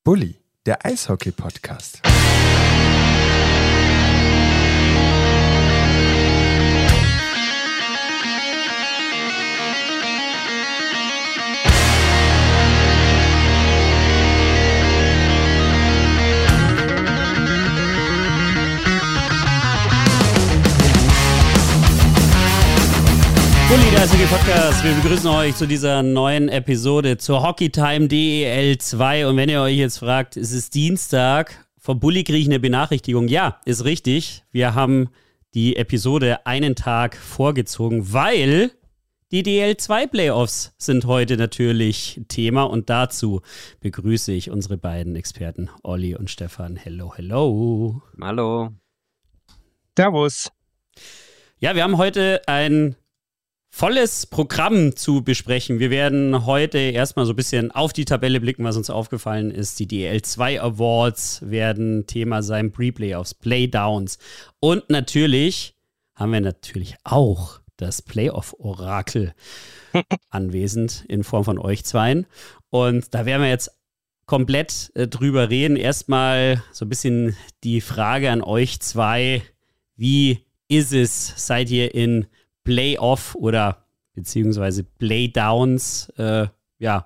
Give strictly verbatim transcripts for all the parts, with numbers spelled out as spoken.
Bully, der Eishockey-Podcast. Bully, der Eishockey-Podcast. Wir begrüßen euch zu dieser neuen Episode zur Hockeytime D E L zwei. Und wenn ihr euch jetzt fragt, es ist Dienstag, vom Bully kriege ich eine Benachrichtigung. Ja, ist richtig. Wir haben die Episode einen Tag vorgezogen, weil die D E L zwei Playoffs sind heute natürlich Thema. Und dazu begrüße ich unsere beiden Experten, Olli und Stefan. Hello, hello. Hallo. Servus. Ja, wir haben heute ein volles Programm zu besprechen. Wir werden heute erstmal so ein bisschen auf die Tabelle blicken, was uns aufgefallen ist. Die D E L zwei Awards werden Thema sein, Pre-Playoffs, Playdowns. Und natürlich haben wir natürlich auch das Playoff-Orakel anwesend in Form von euch zweien. Und da werden wir jetzt komplett äh, drüber reden. Erstmal so ein bisschen die Frage an euch zwei. Wie ist es? Seid ihr in Playoff oder beziehungsweise Playdowns, äh, ja,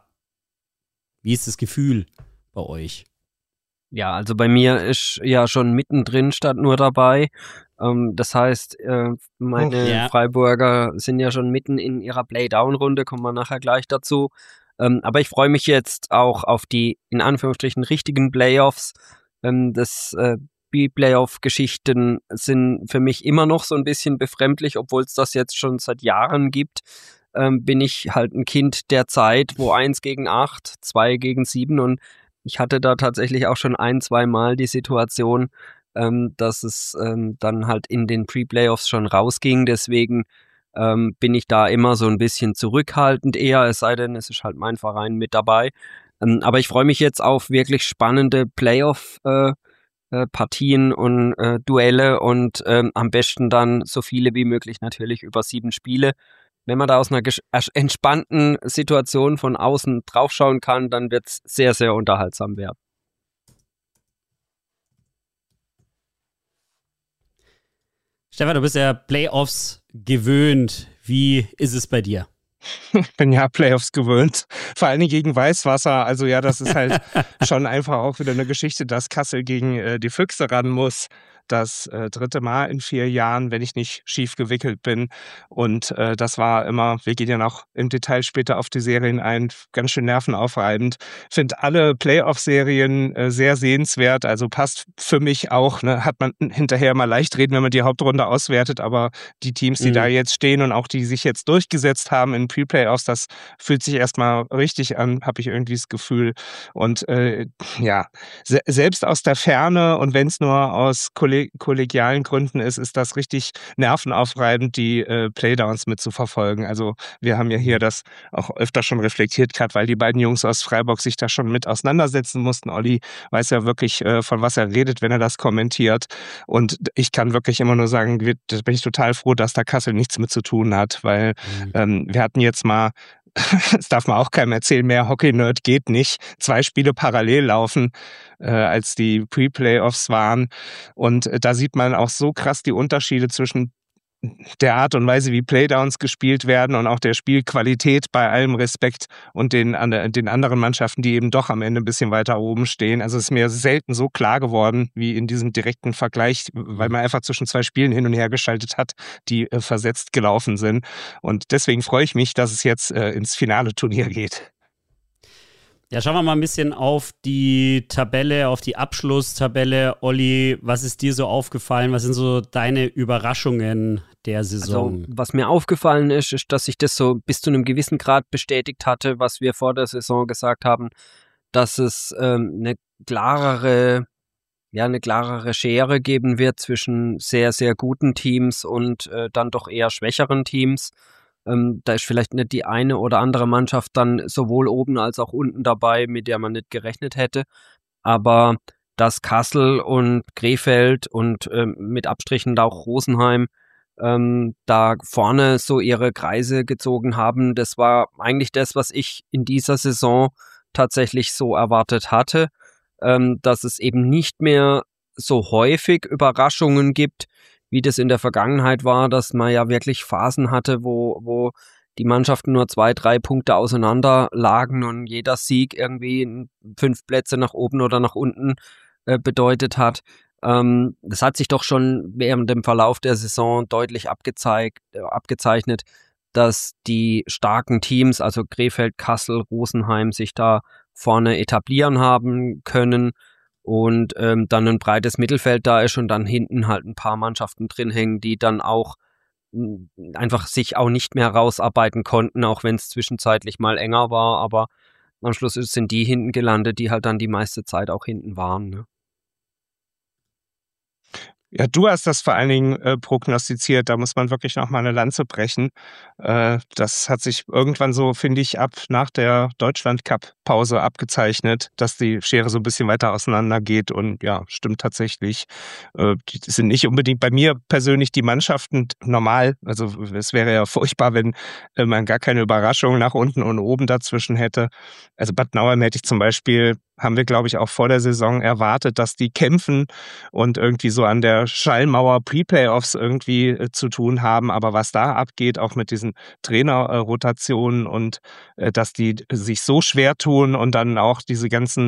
wie ist das Gefühl bei euch? Ja, also bei mir ist ja schon mittendrin statt nur dabei. Ähm, das heißt, äh, meine ja. Freiburger sind ja schon mitten in ihrer Playdown-Runde, kommen wir nachher gleich dazu. Ähm, aber ich freue mich jetzt auch auf die, in Anführungsstrichen, richtigen Playoffs. Ähm, das äh, Die Playoff-Geschichten sind für mich immer noch so ein bisschen befremdlich, obwohl es das jetzt schon seit Jahren gibt. Ähm, bin ich halt ein Kind der Zeit, wo eins gegen acht, zwei gegen sieben, und ich hatte da tatsächlich auch schon ein, zwei Mal die Situation, ähm, dass es ähm, dann halt in den Pre-Playoffs schon rausging. Deswegen ähm, bin ich da immer so ein bisschen zurückhaltend eher, es sei denn, es ist halt mein Verein mit dabei. Ähm, aber ich freue mich jetzt auf wirklich spannende Playoff- äh, Partien und äh, Duelle und ähm, am besten dann so viele wie möglich natürlich über sieben Spiele. Wenn man da aus einer ges- entspannten Situation von außen draufschauen kann, dann wird es sehr, sehr unterhaltsam werden. Stefan, du bist ja Playoffs gewöhnt. Wie ist es bei dir? Ich bin ja Playoffs gewöhnt, vor allem gegen Weißwasser. Also ja, das ist halt schon einfach auch wieder eine Geschichte, dass Kassel gegen äh, die Füchse ran muss. Das äh, dritte Mal in vier Jahren, wenn ich nicht schief gewickelt bin. Und äh, das war immer, wir gehen ja noch im Detail später auf die Serien ein, ganz schön nervenaufreibend. Finde alle Playoff-Serien äh, sehr sehenswert, also passt für mich auch. Ne? Hat man hinterher mal leicht reden, wenn man die Hauptrunde auswertet, aber die Teams, die mhm. da jetzt stehen und auch die sich jetzt durchgesetzt haben in Pre-Playoffs, das fühlt sich erstmal richtig an, habe ich irgendwie das Gefühl. Und äh, ja, se- selbst aus der Ferne und wenn es nur aus Kollegen kollegialen Gründen ist, ist das richtig nervenaufreibend, die äh, Playdowns mitzuverfolgen. Also wir haben ja hier das auch öfter schon reflektiert gehabt, weil die beiden Jungs aus Freiburg sich da schon mit auseinandersetzen mussten. Olli weiß ja wirklich, äh, von was er redet, wenn er das kommentiert. Und ich kann wirklich immer nur sagen, wir, da bin ich total froh, dass da Kassel nichts mit zu tun hat, weil mhm. ähm, wir hatten jetzt mal, das darf man auch keinem erzählen, mehr Hockey-Nerd geht nicht. Zwei Spiele parallel laufen, äh, als die Pre-Playoffs waren. Und äh, da sieht man auch so krass die Unterschiede zwischen der Art und Weise, wie Playdowns gespielt werden und auch der Spielqualität bei allem Respekt und den, den anderen Mannschaften, die eben doch am Ende ein bisschen weiter oben stehen. Also es ist mir selten so klar geworden wie in diesem direkten Vergleich, weil man einfach zwischen zwei Spielen hin und her geschaltet hat, die äh, versetzt gelaufen sind. Und deswegen freue ich mich, dass es jetzt äh, ins finale Turnier geht. Ja, schauen wir mal ein bisschen auf die Tabelle, auf die Abschlusstabelle. Olli, was ist dir so aufgefallen? Was sind so deine Überraschungen der Saison? Also, was mir aufgefallen ist, ist, dass sich das so bis zu einem gewissen Grad bestätigt hatte, was wir vor der Saison gesagt haben, dass es ähm, eine klarere, ja, eine klarere Schere geben wird zwischen sehr, sehr guten Teams und äh, dann doch eher schwächeren Teams. Ähm, da ist vielleicht nicht die eine oder andere Mannschaft dann sowohl oben als auch unten dabei, mit der man nicht gerechnet hätte. Aber dass Kassel und Krefeld und ähm, mit Abstrichen da auch Rosenheim ähm, da vorne so ihre Kreise gezogen haben, das war eigentlich das, was ich in dieser Saison tatsächlich so erwartet hatte. ähm, dass es eben nicht mehr so häufig Überraschungen gibt, wie das in der Vergangenheit war, dass man ja wirklich Phasen hatte, wo, wo die Mannschaften nur zwei, drei Punkte auseinander lagen und jeder Sieg irgendwie fünf Plätze nach oben oder nach unten äh, bedeutet hat. Ähm, das hat sich doch schon während dem Verlauf der Saison deutlich abgezeigt, äh, abgezeichnet, dass die starken Teams, also Krefeld, Kassel, Rosenheim, sich da vorne etablieren haben können und ähm, dann ein breites Mittelfeld da ist und dann hinten halt ein paar Mannschaften drin hängen, die dann auch mh, einfach sich auch nicht mehr rausarbeiten konnten, auch wenn es zwischenzeitlich mal enger war, aber am Schluss sind die hinten gelandet, die halt dann die meiste Zeit auch hinten waren, ne? Ja, du hast das vor allen Dingen äh, prognostiziert. Da muss man wirklich noch mal eine Lanze brechen. Äh, das hat sich irgendwann so, finde ich, ab nach der Deutschland-Cup-Pause abgezeichnet, dass die Schere so ein bisschen weiter auseinander geht. Und ja, stimmt tatsächlich. Äh, die sind nicht unbedingt bei mir persönlich die Mannschaften normal. Also es wäre ja furchtbar, wenn äh, man gar keine Überraschung nach unten und oben dazwischen hätte. Also Bad Nauheim hätte ich zum Beispiel, haben wir, glaube ich, auch vor der Saison erwartet, dass die kämpfen und irgendwie so an der Schallmauer Pre-Playoffs irgendwie äh, zu tun haben. Aber was da abgeht, auch mit diesen Trainerrotationen und äh, dass die sich so schwer tun und dann auch diese ganzen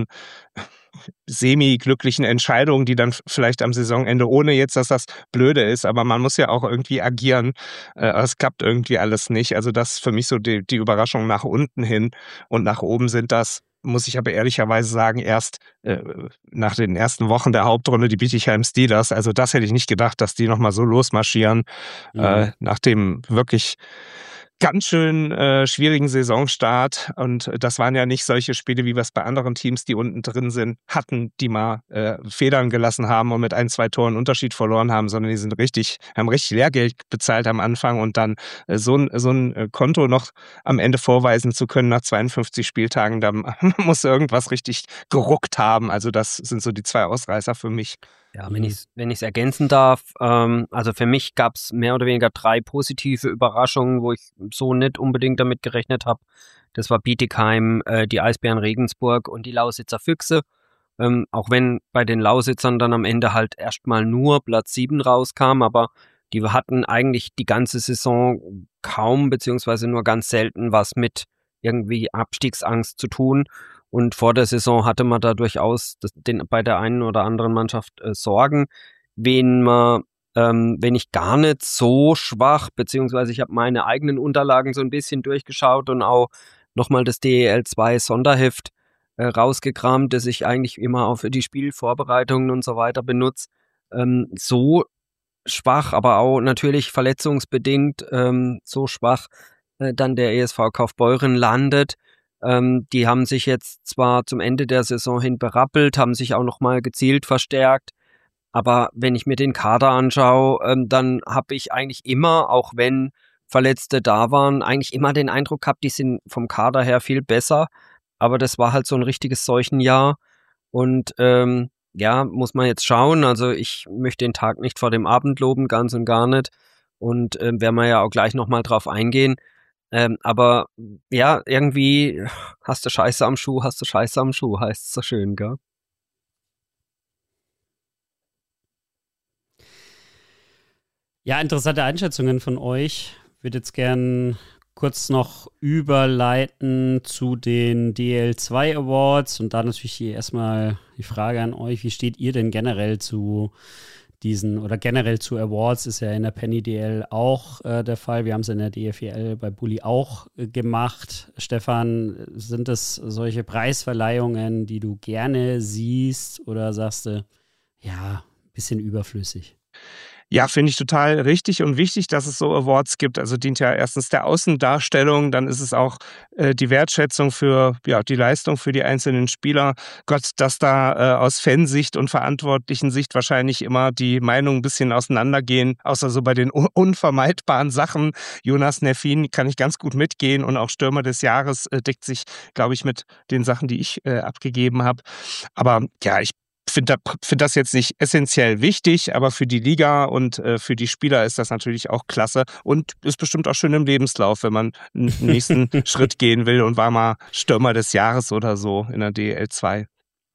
semi-glücklichen Entscheidungen, die dann vielleicht am Saisonende, ohne jetzt, dass das blöde ist, aber man muss ja auch irgendwie agieren. Äh, es klappt irgendwie alles nicht. Also das ist für mich so die, die Überraschung nach unten hin und nach oben sind das, muss ich aber ehrlicherweise sagen, erst äh, nach den ersten Wochen der Hauptrunde die Bietigheim Steelers. Also das hätte ich nicht gedacht, dass die nochmal so losmarschieren, mhm. äh, nach dem wirklich ganz schön äh, schwierigen Saisonstart. Und das waren ja nicht solche Spiele, wie wir es bei anderen Teams, die unten drin sind, hatten, die mal äh, Federn gelassen haben und mit ein, zwei Toren Unterschied verloren haben, sondern die sind richtig, haben richtig Lehrgeld bezahlt am Anfang und dann äh, so ein, so ein Konto noch am Ende vorweisen zu können nach zweiundfünfzig Spieltagen, da muss irgendwas richtig geruckt haben. Also das sind so die zwei Ausreißer für mich. Ja, wenn ich es wenn ich's ergänzen darf, ähm, also für mich gab es mehr oder weniger drei positive Überraschungen, wo ich so nicht unbedingt damit gerechnet habe. Das war Bietigheim, äh, die Eisbären Regensburg und die Lausitzer Füchse. Ähm, auch wenn bei den Lausitzern dann am Ende halt erstmal nur Platz sieben rauskam, aber die hatten eigentlich die ganze Saison kaum beziehungsweise nur ganz selten was mit irgendwie Abstiegsangst zu tun. Und vor der Saison hatte man da durchaus das, den, bei der einen oder anderen Mannschaft äh, Sorgen. Wen man, ähm, wenn ich gar nicht so schwach, beziehungsweise ich habe meine eigenen Unterlagen so ein bisschen durchgeschaut und auch nochmal das D E L zwei Sonderheft äh, rausgekramt, das ich eigentlich immer auch für die Spielvorbereitungen und so weiter benutze. Ähm, so schwach, aber auch natürlich verletzungsbedingt ähm, so schwach äh, dann der E S V Kaufbeuren landet. Ähm, die haben sich jetzt zwar zum Ende der Saison hin berappelt, haben sich auch nochmal gezielt verstärkt, aber wenn ich mir den Kader anschaue, ähm, dann habe ich eigentlich immer, auch wenn Verletzte da waren, eigentlich immer den Eindruck gehabt, die sind vom Kader her viel besser, aber das war halt so ein richtiges Seuchenjahr und ähm, ja, muss man jetzt schauen, also ich möchte den Tag nicht vor dem Abend loben, ganz und gar nicht und äh, werden wir ja auch gleich nochmal drauf eingehen. Ähm, aber ja, irgendwie hast du Scheiße am Schuh, hast du Scheiße am Schuh, heißt es so schön, gell? Ja, interessante Einschätzungen von euch. Ich würde jetzt gern kurz noch überleiten zu den D E L zwei Awards und da natürlich erstmal die Frage an euch, wie steht ihr denn generell zu diesen oder generell zu Awards? Ist ja in der Penny D L auch äh, der Fall. Wir haben es in der D F E L bei Bully auch äh, gemacht. Stefan, sind es solche Preisverleihungen, die du gerne siehst oder sagst du, ja, ein bisschen überflüssig? Ja, finde ich total richtig und wichtig, dass es so Awards gibt. Also dient ja erstens der Außendarstellung, dann ist es auch äh, die Wertschätzung für ja die Leistung für die einzelnen Spieler. Gott, dass da äh, aus Fansicht und verantwortlichen Sicht wahrscheinlich immer die Meinungen ein bisschen auseinandergehen, außer so bei den un- unvermeidbaren Sachen. Jonas Neffin kann ich ganz gut mitgehen und auch Stürmer des Jahres äh, deckt sich, glaube ich, mit den Sachen, die ich äh, abgegeben habe. Aber ja, ich finde find das jetzt nicht essentiell wichtig, aber für die Liga und äh, für die Spieler ist das natürlich auch klasse und ist bestimmt auch schön im Lebenslauf, wenn man einen nächsten Schritt gehen will und war mal Stürmer des Jahres oder so in der D E L zwei.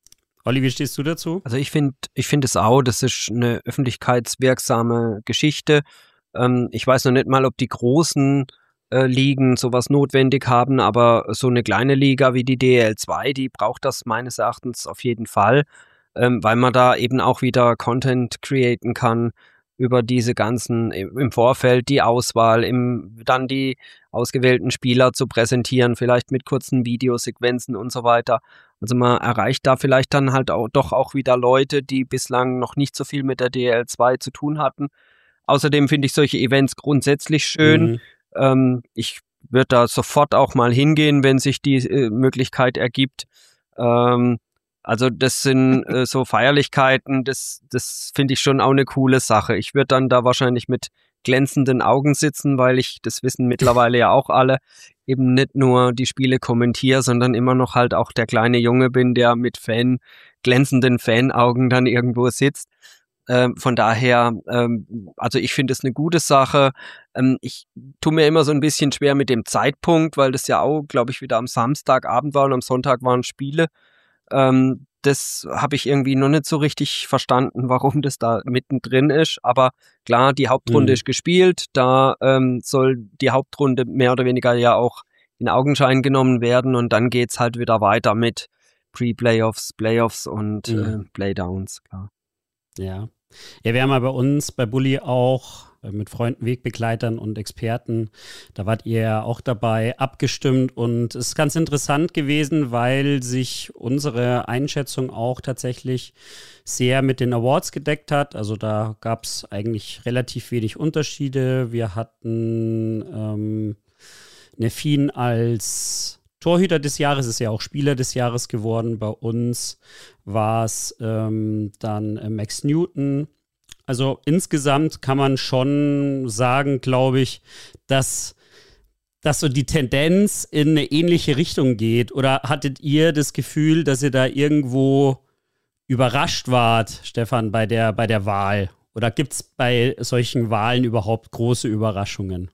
Olli, wie stehst du dazu? Also ich finde ich finde es auch, das ist eine öffentlichkeitswirksame Geschichte. Ähm, ich weiß noch nicht mal, ob die großen äh, Ligen sowas notwendig haben, aber so eine kleine Liga wie die D E L zwei, die braucht das meines Erachtens auf jeden Fall, ähm, weil man da eben auch wieder Content createn kann über diese ganzen, im Vorfeld die Auswahl, im, dann die ausgewählten Spieler zu präsentieren, vielleicht mit kurzen Videosequenzen und so weiter. Also man erreicht da vielleicht dann halt auch doch auch wieder Leute, die bislang noch nicht so viel mit der D E L zwei zu tun hatten. Außerdem finde ich solche Events grundsätzlich schön. Mhm. Ähm, ich würde da sofort auch mal hingehen, wenn sich die äh, Möglichkeit ergibt. Ähm, also das sind äh, so Feierlichkeiten, das, das finde ich schon auch eine coole Sache. Ich würde dann da wahrscheinlich mit glänzenden Augen sitzen, weil ich, das wissen mittlerweile ja auch alle, eben nicht nur die Spiele kommentiere, sondern immer noch halt auch der kleine Junge bin, der mit Fan, glänzenden Fanaugen dann irgendwo sitzt. Ähm, von daher, ähm, also ich finde es eine gute Sache. Ähm, ich tue mir immer so ein bisschen schwer mit dem Zeitpunkt, weil das ja auch, glaube ich, wieder am Samstagabend war und am Sonntag waren Spiele. Ähm, das habe ich irgendwie noch nicht so richtig verstanden, warum das da mittendrin ist. Aber klar, die Hauptrunde mhm. ist gespielt. Da ähm, soll die Hauptrunde mehr oder weniger ja auch in Augenschein genommen werden. Und dann geht's halt wieder weiter mit Pre-Playoffs, Playoffs und mhm. äh, Playdowns, klar. Ja. Ja, wir haben ja bei uns bei Bully auch mit Freunden, Wegbegleitern und Experten, da wart ihr ja auch dabei, abgestimmt und es ist ganz interessant gewesen, weil sich unsere Einschätzung auch tatsächlich sehr mit den Awards gedeckt hat. Also da gab es eigentlich relativ wenig Unterschiede. Wir hatten ähm, Neffin als Torhüter des Jahres, ist ja auch Spieler des Jahres geworden. Bei uns war es ähm, dann äh, Max Newton. Also insgesamt kann man schon sagen, glaube ich, dass, dass so die Tendenz in eine ähnliche Richtung geht. Oder hattet ihr das Gefühl, dass ihr da irgendwo überrascht wart, Stefan, bei der, bei der Wahl? Oder gibt es bei solchen Wahlen überhaupt große Überraschungen?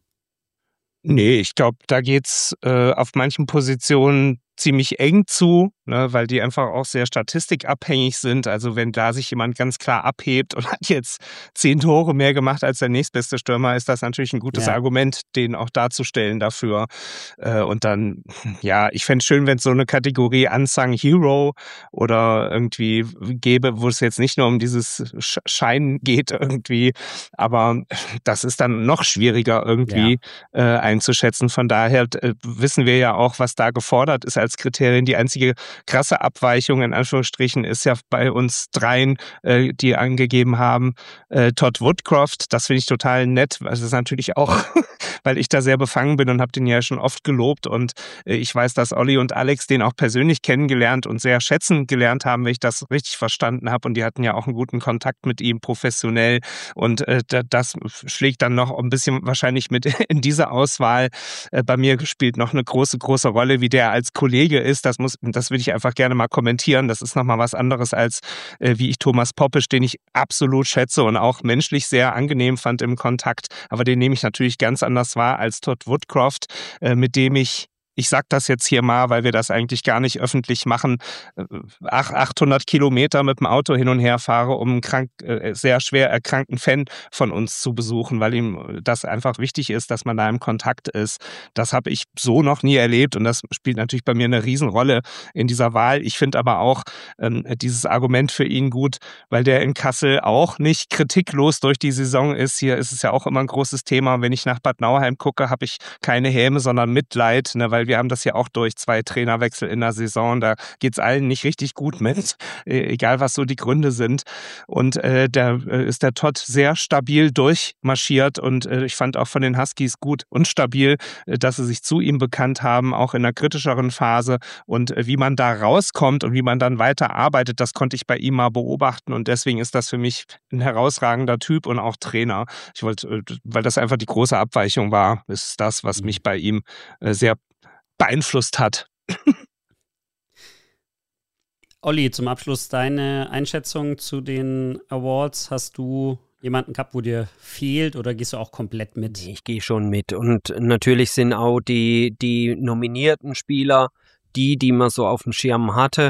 Nee, ich glaube, da geht's äh, auf manchen Positionen ziemlich eng zu, ne, weil die einfach auch sehr statistikabhängig sind. Also wenn da sich jemand ganz klar abhebt und hat jetzt zehn Tore mehr gemacht als der nächstbeste Stürmer, ist das natürlich ein gutes ja. Argument, den auch darzustellen dafür. Äh, und dann, ja, ich fände es schön, wenn es so eine Kategorie Unsung Hero oder irgendwie gäbe, wo es jetzt nicht nur um dieses Schein geht irgendwie, aber das ist dann noch schwieriger irgendwie ja. äh, einzuschätzen. Von daher äh, wissen wir ja auch, was da gefordert ist als Kriterien. Die einzige krasse Abweichung in Anführungsstrichen ist ja bei uns dreien, äh, die angegeben haben, äh, Todd Woodcroft. Das finde ich total nett. Also das ist natürlich auch, weil ich da sehr befangen bin und habe den ja schon oft gelobt und äh, ich weiß, dass Olli und Alex den auch persönlich kennengelernt und sehr schätzen gelernt haben, wenn ich das richtig verstanden habe und die hatten ja auch einen guten Kontakt mit ihm professionell und äh, das schlägt dann noch ein bisschen wahrscheinlich mit in diese Auswahl. Äh, bei mir spielt noch eine große, große Rolle, wie der als Kollege ist, das muss, das will ich einfach gerne mal kommentieren. Das ist nochmal was anderes als äh, wie ich Thomas Poppisch, den ich absolut schätze und auch menschlich sehr angenehm fand im Kontakt. Aber den nehme ich natürlich ganz anders wahr als Todd Woodcroft, äh, mit dem ich Ich sag das jetzt hier mal, weil wir das eigentlich gar nicht öffentlich machen, achthundert Kilometer mit dem Auto hin und her fahre, um einen krank, sehr schwer erkrankten Fan von uns zu besuchen, weil ihm das einfach wichtig ist, dass man da im Kontakt ist. Das habe ich so noch nie erlebt und das spielt natürlich bei mir eine Riesenrolle in dieser Wahl. Ich finde aber auch ähm, dieses Argument für ihn gut, weil der in Kassel auch nicht kritiklos durch die Saison ist. Hier ist es ja auch immer ein großes Thema. Wenn ich nach Bad Nauheim gucke, habe ich keine Häme, sondern Mitleid, ne, weil wir haben das ja auch durch zwei Trainerwechsel in der Saison. Da geht es allen nicht richtig gut mit, egal was so die Gründe sind. Und äh, da äh, ist der Todd sehr stabil durchmarschiert und äh, ich fand auch von den Huskies gut und stabil, äh, dass sie sich zu ihm bekannt haben, auch in einer kritischeren Phase. Und äh, wie man da rauskommt und wie man dann weiter arbeitet, das konnte ich bei ihm mal beobachten und deswegen ist das für mich ein herausragender Typ und auch Trainer. Ich wollte, weil das einfach die große Abweichung war, ist das, was mich bei ihm äh, sehr beeinflusst hat. Olli, zum Abschluss deine Einschätzung zu den Awards. Hast du jemanden gehabt, wo dir fehlt oder gehst du auch komplett mit? Ich gehe schon mit und natürlich sind auch die, die nominierten Spieler die, die man so auf dem Schirm hatte.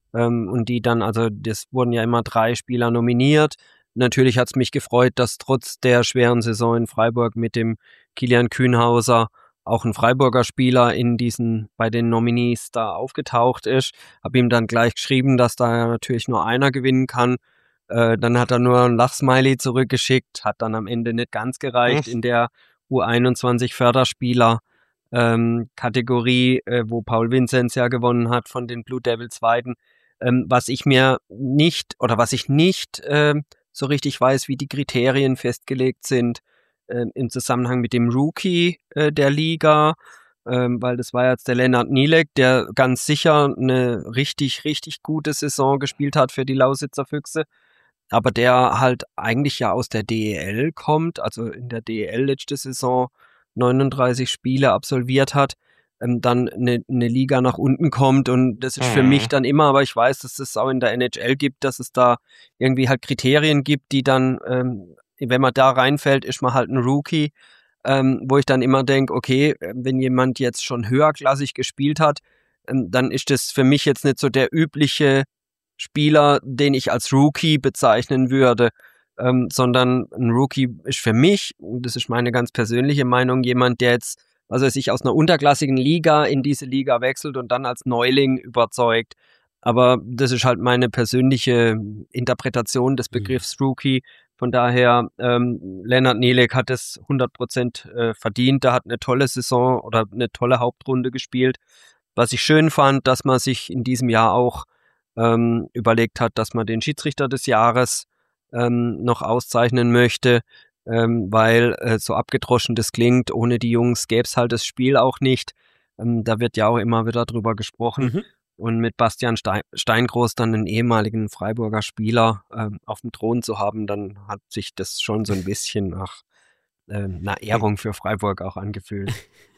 Ähm, und die dann, also das wurden ja immer drei Spieler nominiert. Natürlich hat es mich gefreut, dass trotz der schweren Saison in Freiburg mit dem Kilian Kühnhauser auch ein Freiburger Spieler in diesen, bei den Nominees da aufgetaucht ist. Habe ihm dann gleich geschrieben, dass da natürlich nur einer gewinnen kann. Äh, dann hat er nur ein Lachsmiley zurückgeschickt, hat dann am Ende nicht ganz gereicht in der U einundzwanzig Förderspieler ähm, Kategorie, äh, wo Paul Vinzenz ja gewonnen hat von den Blue Devils Weiden. Ähm, was ich mir nicht, oder was ich nicht äh, so richtig weiß, wie die Kriterien festgelegt sind, äh, im Zusammenhang mit dem Rookie äh, der Liga, ähm, weil das war jetzt der Lennart Nielek, der ganz sicher eine richtig, richtig gute Saison gespielt hat für die Lausitzer Füchse, aber der halt eigentlich ja aus der D E L kommt, also in der D E L letzte Saison neununddreißig Spiele absolviert hat, ähm, dann eine, eine Liga nach unten kommt, und das ist für mich dann immer, aber ich weiß, dass es auch in der N H L gibt, dass es da irgendwie halt Kriterien gibt, die dann, ähm, wenn man da reinfällt, ist man halt ein Rookie, ähm, wo ich dann immer denke, okay, wenn jemand jetzt schon höherklassig gespielt hat, ähm, dann ist das für mich jetzt nicht so der übliche Spieler, den ich als Rookie bezeichnen würde, ähm, sondern ein Rookie ist für mich, und das ist meine ganz persönliche Meinung, jemand, der jetzt, also sich aus einer unterklassigen Liga in diese Liga wechselt und dann als Neuling überzeugt. Aber das ist halt meine persönliche Interpretation des Begriffs mhm. Rookie. Von daher, ähm, Lennart Nielek hat es hundert Prozent äh, verdient. Er hat eine tolle Saison oder eine tolle Hauptrunde gespielt. Was ich schön fand, dass man sich in diesem Jahr auch ähm, überlegt hat, dass man den Schiedsrichter des Jahres ähm, noch auszeichnen möchte, ähm, weil äh, so abgedroschen das klingt, ohne die Jungs gäbe es halt das Spiel auch nicht. Ähm, da wird ja auch immer wieder drüber gesprochen. Mhm. Und mit Bastian Stein- Steingroß dann einen ehemaligen Freiburger Spieler ähm, auf dem Thron zu haben, dann hat sich das schon so ein bisschen nach äh, einer Ehrung für Freiburg auch angefühlt.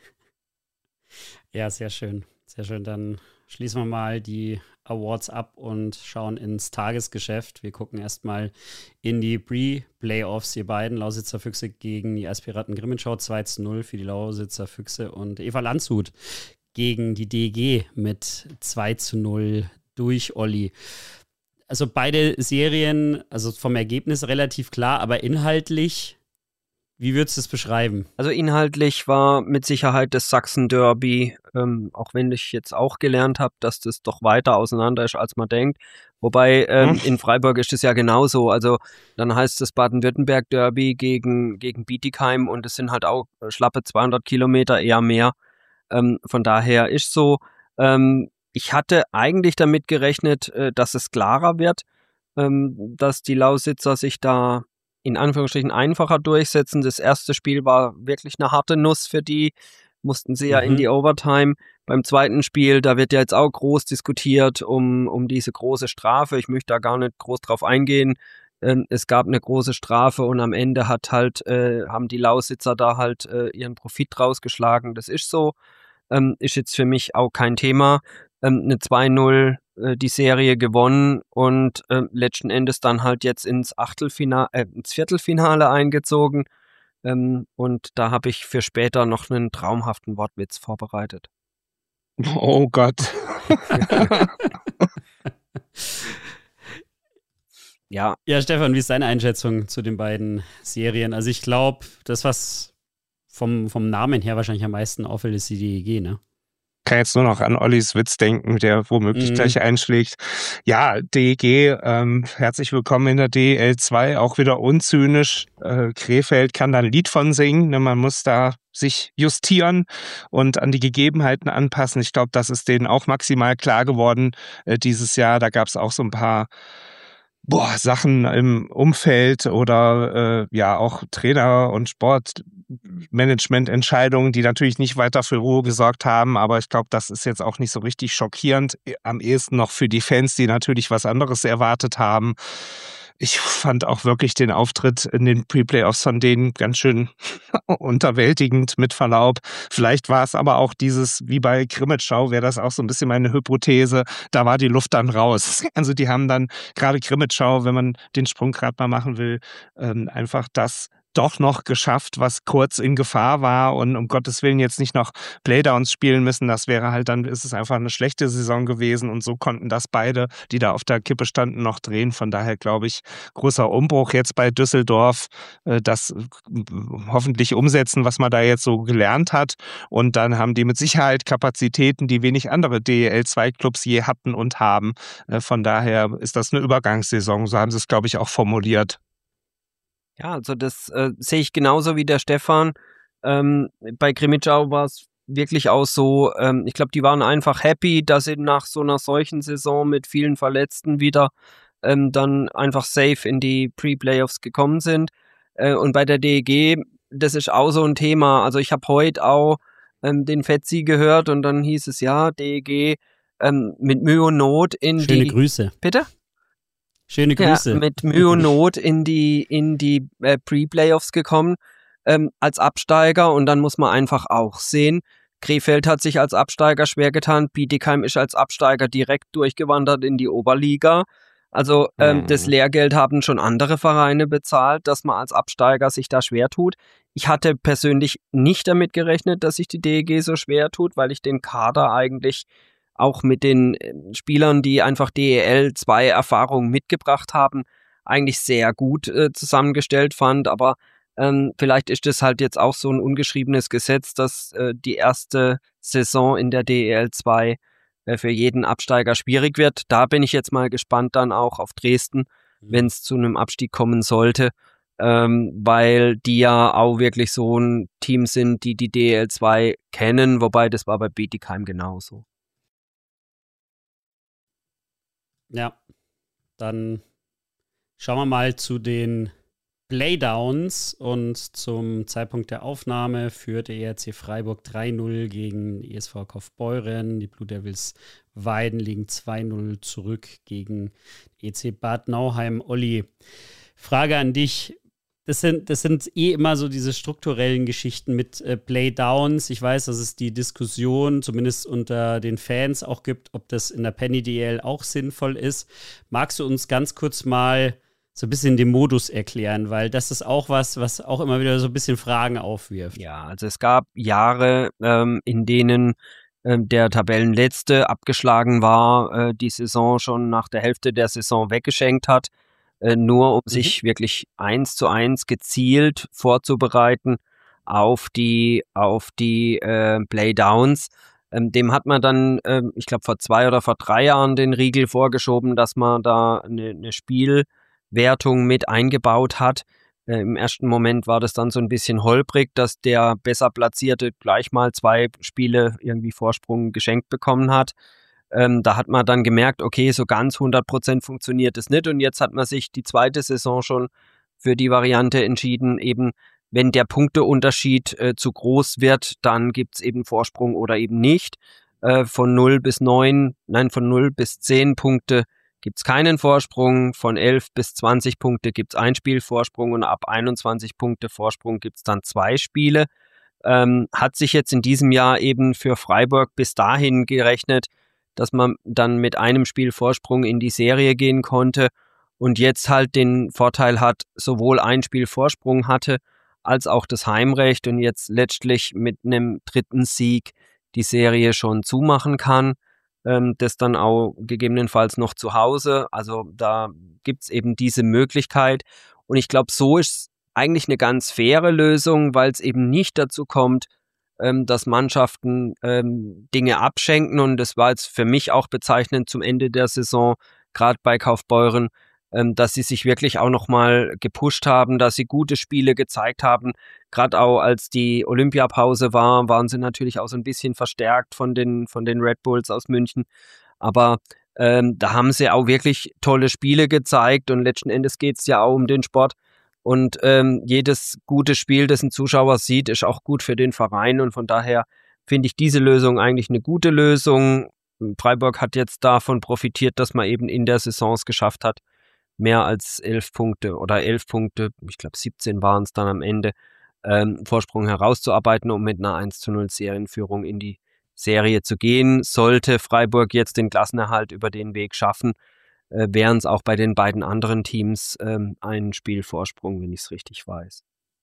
Ja, sehr schön. Sehr schön. Dann schließen wir mal die Awards ab und schauen ins Tagesgeschäft. Wir gucken erstmal in die Pre-Playoffs. Ihr beiden, Lausitzer Füchse gegen die Eispiraten Grimmitschau, zwei zu null für die Lausitzer Füchse, und Eva Landshut gegen die D E G mit zwei zu null durch Olli. Also beide Serien, also vom Ergebnis relativ klar, aber inhaltlich, wie würdest du es beschreiben? Also inhaltlich war mit Sicherheit das Sachsen-Derby, ähm, auch wenn ich jetzt auch gelernt habe, dass das doch weiter auseinander ist, als man denkt. Wobei ähm, in Freiburg ist es ja genauso. Also dann heißt es Baden-Württemberg-Derby gegen, gegen Bietigheim, und es sind halt auch schlappe zweihundert Kilometer, eher mehr. Ähm, von daher ist so, ähm, ich hatte eigentlich damit gerechnet, äh, dass es klarer wird, ähm, dass die Lausitzer sich da in Anführungsstrichen einfacher durchsetzen. Das erste Spiel war wirklich eine harte Nuss für die, mussten sie ja mhm. in die Overtime. Beim zweiten Spiel, da wird ja jetzt auch groß diskutiert um, um diese große Strafe. Ich möchte da gar nicht groß drauf eingehen. Ähm, es gab eine große Strafe, und am Ende hat halt, äh, haben die Lausitzer da halt äh, ihren Profit rausgeschlagen. Das ist so. Ähm, ist jetzt für mich auch kein Thema. Ähm, eine zwei null äh, die Serie gewonnen und äh, letzten Endes dann halt jetzt ins Achtelfinale, äh, ins Viertelfinale eingezogen. Ähm, und da habe ich für später noch einen traumhaften Wortwitz vorbereitet. Oh Gott. ja. Ja, Stefan, wie ist deine Einschätzung zu den beiden Serien? Also ich glaube, das, was vom, vom Namen her wahrscheinlich am meisten auffällt, ist die D E G, ne? Kann jetzt nur noch an Ollis Witz denken, der womöglich mm. gleich einschlägt. Ja, D E G, ähm, herzlich willkommen in der D E L zwei, auch wieder unzynisch. Äh, Krefeld kann da ein Lied von singen, ne? Man muss da sich justieren und an die Gegebenheiten anpassen. Ich glaube, das ist denen auch maximal klar geworden äh, dieses Jahr. Da gab es auch so ein paar Boah, Sachen im Umfeld oder äh, ja auch Trainer- und Sportmanagement-Entscheidungen, die natürlich nicht weiter für Ruhe gesorgt haben, aber ich glaube, das ist jetzt auch nicht so richtig schockierend. Am ehesten noch für die Fans, die natürlich was anderes erwartet haben. Ich fand auch wirklich den Auftritt in den Pre-Playoffs von denen ganz schön unterwältigend, mit Verlaub. Vielleicht war es aber auch dieses, wie bei Grimmitschau, wäre das auch so ein bisschen meine Hypothese, da war die Luft dann raus. Also die haben dann, gerade Grimmitschau, wenn man den Sprung gerade mal machen will, ähm, einfach das doch noch geschafft, was kurz in Gefahr war und um Gottes Willen jetzt nicht noch Playdowns spielen müssen. Das wäre halt dann, ist es einfach eine schlechte Saison gewesen und so konnten das beide, die da auf der Kippe standen, noch drehen. Von daher glaube ich, großer Umbruch jetzt bei Düsseldorf, das hoffentlich umsetzen, was man da jetzt so gelernt hat und dann haben die mit Sicherheit Kapazitäten, die wenig andere D E L zwei Clubs je hatten und haben. Von daher ist das eine Übergangssaison, so haben sie es, glaube ich, auch formuliert. Ja, also das äh, sehe ich genauso wie der Stefan. Ähm, bei Grimmitschau war es wirklich auch so, ähm, ich glaube, die waren einfach happy, dass sie nach so einer solchen Saison mit vielen Verletzten wieder ähm, dann einfach safe in die Pre-Playoffs gekommen sind. Äh, und bei der D E G, das ist auch so ein Thema. Also ich habe heute auch ähm, den Fetzi gehört und dann hieß es, ja, D E G ähm, mit Mühe und Not in Schöne die... Grüße. Bitte? Schöne Grüße. Ja, mit Mühe und Not in die, in die äh, Pre-Playoffs gekommen ähm, als Absteiger und dann muss man einfach auch sehen, Krefeld hat sich als Absteiger schwer getan, Bietigheim ist als Absteiger direkt durchgewandert in die Oberliga. Also ähm, mhm. das Lehrgeld haben schon andere Vereine bezahlt, dass man als Absteiger sich da schwer tut. Ich hatte persönlich nicht damit gerechnet, dass sich die D E G so schwer tut, weil ich den Kader eigentlich auch mit den Spielern, die einfach D E L zwei Erfahrungen mitgebracht haben, eigentlich sehr gut äh, zusammengestellt fand. Aber ähm, vielleicht ist das halt jetzt auch so ein ungeschriebenes Gesetz, dass äh, die erste Saison in der D E L zwei äh, für jeden Absteiger schwierig wird. Da bin ich jetzt mal gespannt dann auch auf Dresden, mhm. wenn es zu einem Abstieg kommen sollte, ähm, weil die ja auch wirklich so ein Team sind, die die D E L zwei kennen, wobei das war bei Bietigheim genauso. Ja, dann schauen wir mal zu den Playdowns und zum Zeitpunkt der Aufnahme führt der E R C Freiburg drei null gegen E S V Kaufbeuren. Die Blue Devils Weiden liegen zwei null zurück gegen E C Bad Nauheim. Olli, Frage an dich. Das sind, das sind eh immer so diese strukturellen Geschichten mit äh, Playdowns. Ich weiß, dass es die Diskussion zumindest unter den Fans auch gibt, ob das in der Penny D L auch sinnvoll ist. Magst du uns ganz kurz mal so ein bisschen den Modus erklären? Weil das ist auch was, was auch immer wieder so ein bisschen Fragen aufwirft. Ja, also es gab Jahre, ähm, in denen ähm, der Tabellenletzte abgeschlagen war, äh, die Saison schon nach der Hälfte der Saison weggeschenkt hat. Nur um mhm. sich wirklich eins zu eins gezielt vorzubereiten auf die, auf die äh, Playdowns. Ähm, dem hat man dann, ähm, ich glaube vor zwei oder vor drei Jahren den Riegel vorgeschoben, dass man da eine, eine Spielwertung mit eingebaut hat. Äh, Im ersten Moment war das dann so ein bisschen holprig, dass der besser Platzierte gleich mal zwei Spiele irgendwie Vorsprung geschenkt bekommen hat. Ähm, da hat man dann gemerkt, okay, so ganz hundert Prozent funktioniert es nicht und jetzt hat man sich die zweite Saison schon für die Variante entschieden, eben wenn der Punkteunterschied äh, zu groß wird, dann gibt es eben Vorsprung oder eben nicht. Äh, von null bis neun, nein, von null bis zehn Punkte gibt es keinen Vorsprung, von elf bis zwanzig Punkte gibt es ein Spiel Vorsprung und ab einundzwanzig Punkte Vorsprung gibt es dann zwei Spiele. Ähm, hat sich jetzt in diesem Jahr eben für Freiburg bis dahin gerechnet, dass man dann mit einem Spiel Vorsprung in die Serie gehen konnte und jetzt halt den Vorteil hat, sowohl ein Spiel Vorsprung hatte, als auch das Heimrecht und jetzt letztlich mit einem dritten Sieg die Serie schon zumachen kann. Ähm, das dann auch gegebenenfalls noch zu Hause. Also da gibt's eben diese Möglichkeit. Und ich glaube, so ist eigentlich eine ganz faire Lösung, weil es eben nicht dazu kommt, dass Mannschaften ähm, Dinge abschenken und das war jetzt für mich auch bezeichnend zum Ende der Saison, gerade bei Kaufbeuren, ähm, dass sie sich wirklich auch nochmal gepusht haben, dass sie gute Spiele gezeigt haben. Gerade auch als die Olympiapause war, waren sie natürlich auch so ein bisschen verstärkt von den, von den Red Bulls aus München. Aber ähm, da haben sie auch wirklich tolle Spiele gezeigt und letzten Endes geht es ja auch um den Sport. Und ähm, jedes gute Spiel, das ein Zuschauer sieht, ist auch gut für den Verein. Und von daher finde ich diese Lösung eigentlich eine gute Lösung. Freiburg hat jetzt davon profitiert, dass man eben in der Saison es geschafft hat, mehr als elf Punkte oder elf Punkte, ich glaube siebzehn waren es dann am Ende, ähm, Vorsprung herauszuarbeiten, um mit einer eins zu null Serienführung in die Serie zu gehen. Sollte Freiburg jetzt den Klassenerhalt über den Weg schaffen, äh, wären es auch bei den beiden anderen Teams ähm, ein Spiel Vorsprung, wenn ich es richtig weiß.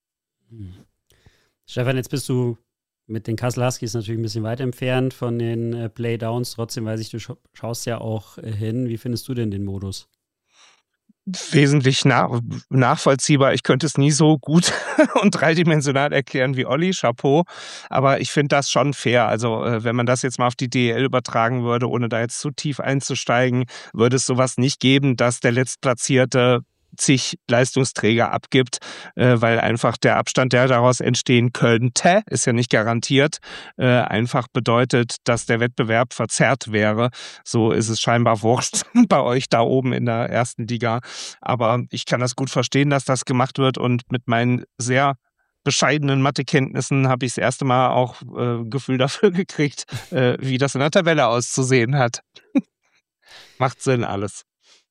Hm. Stefan, jetzt bist du mit den Kassel Huskies natürlich ein bisschen weit entfernt von den äh, Playdowns. Trotzdem weiß ich, du scha- schaust ja auch äh, hin. Wie findest du denn den Modus? Wesentlich nach, nachvollziehbar. Ich könnte es nie so gut und dreidimensional erklären wie Olli, Chapeau. Aber ich finde das schon fair. Also äh, wenn man das jetzt mal auf die D E L übertragen würde, ohne da jetzt zu tief einzusteigen, würde es sowas nicht geben, dass der Letztplatzierte zig Leistungsträger abgibt, äh, weil einfach der Abstand, der daraus entstehen könnte, ist ja nicht garantiert, äh, einfach bedeutet, dass der Wettbewerb verzerrt wäre. So ist es scheinbar wurscht bei euch da oben in der ersten Liga. Aber ich kann das gut verstehen, dass das gemacht wird, und mit meinen sehr bescheidenen Mathekenntnissen habe ich das erste Mal auch äh, Gefühl dafür gekriegt, äh, wie das in der Tabelle auszusehen hat. Macht Sinn alles.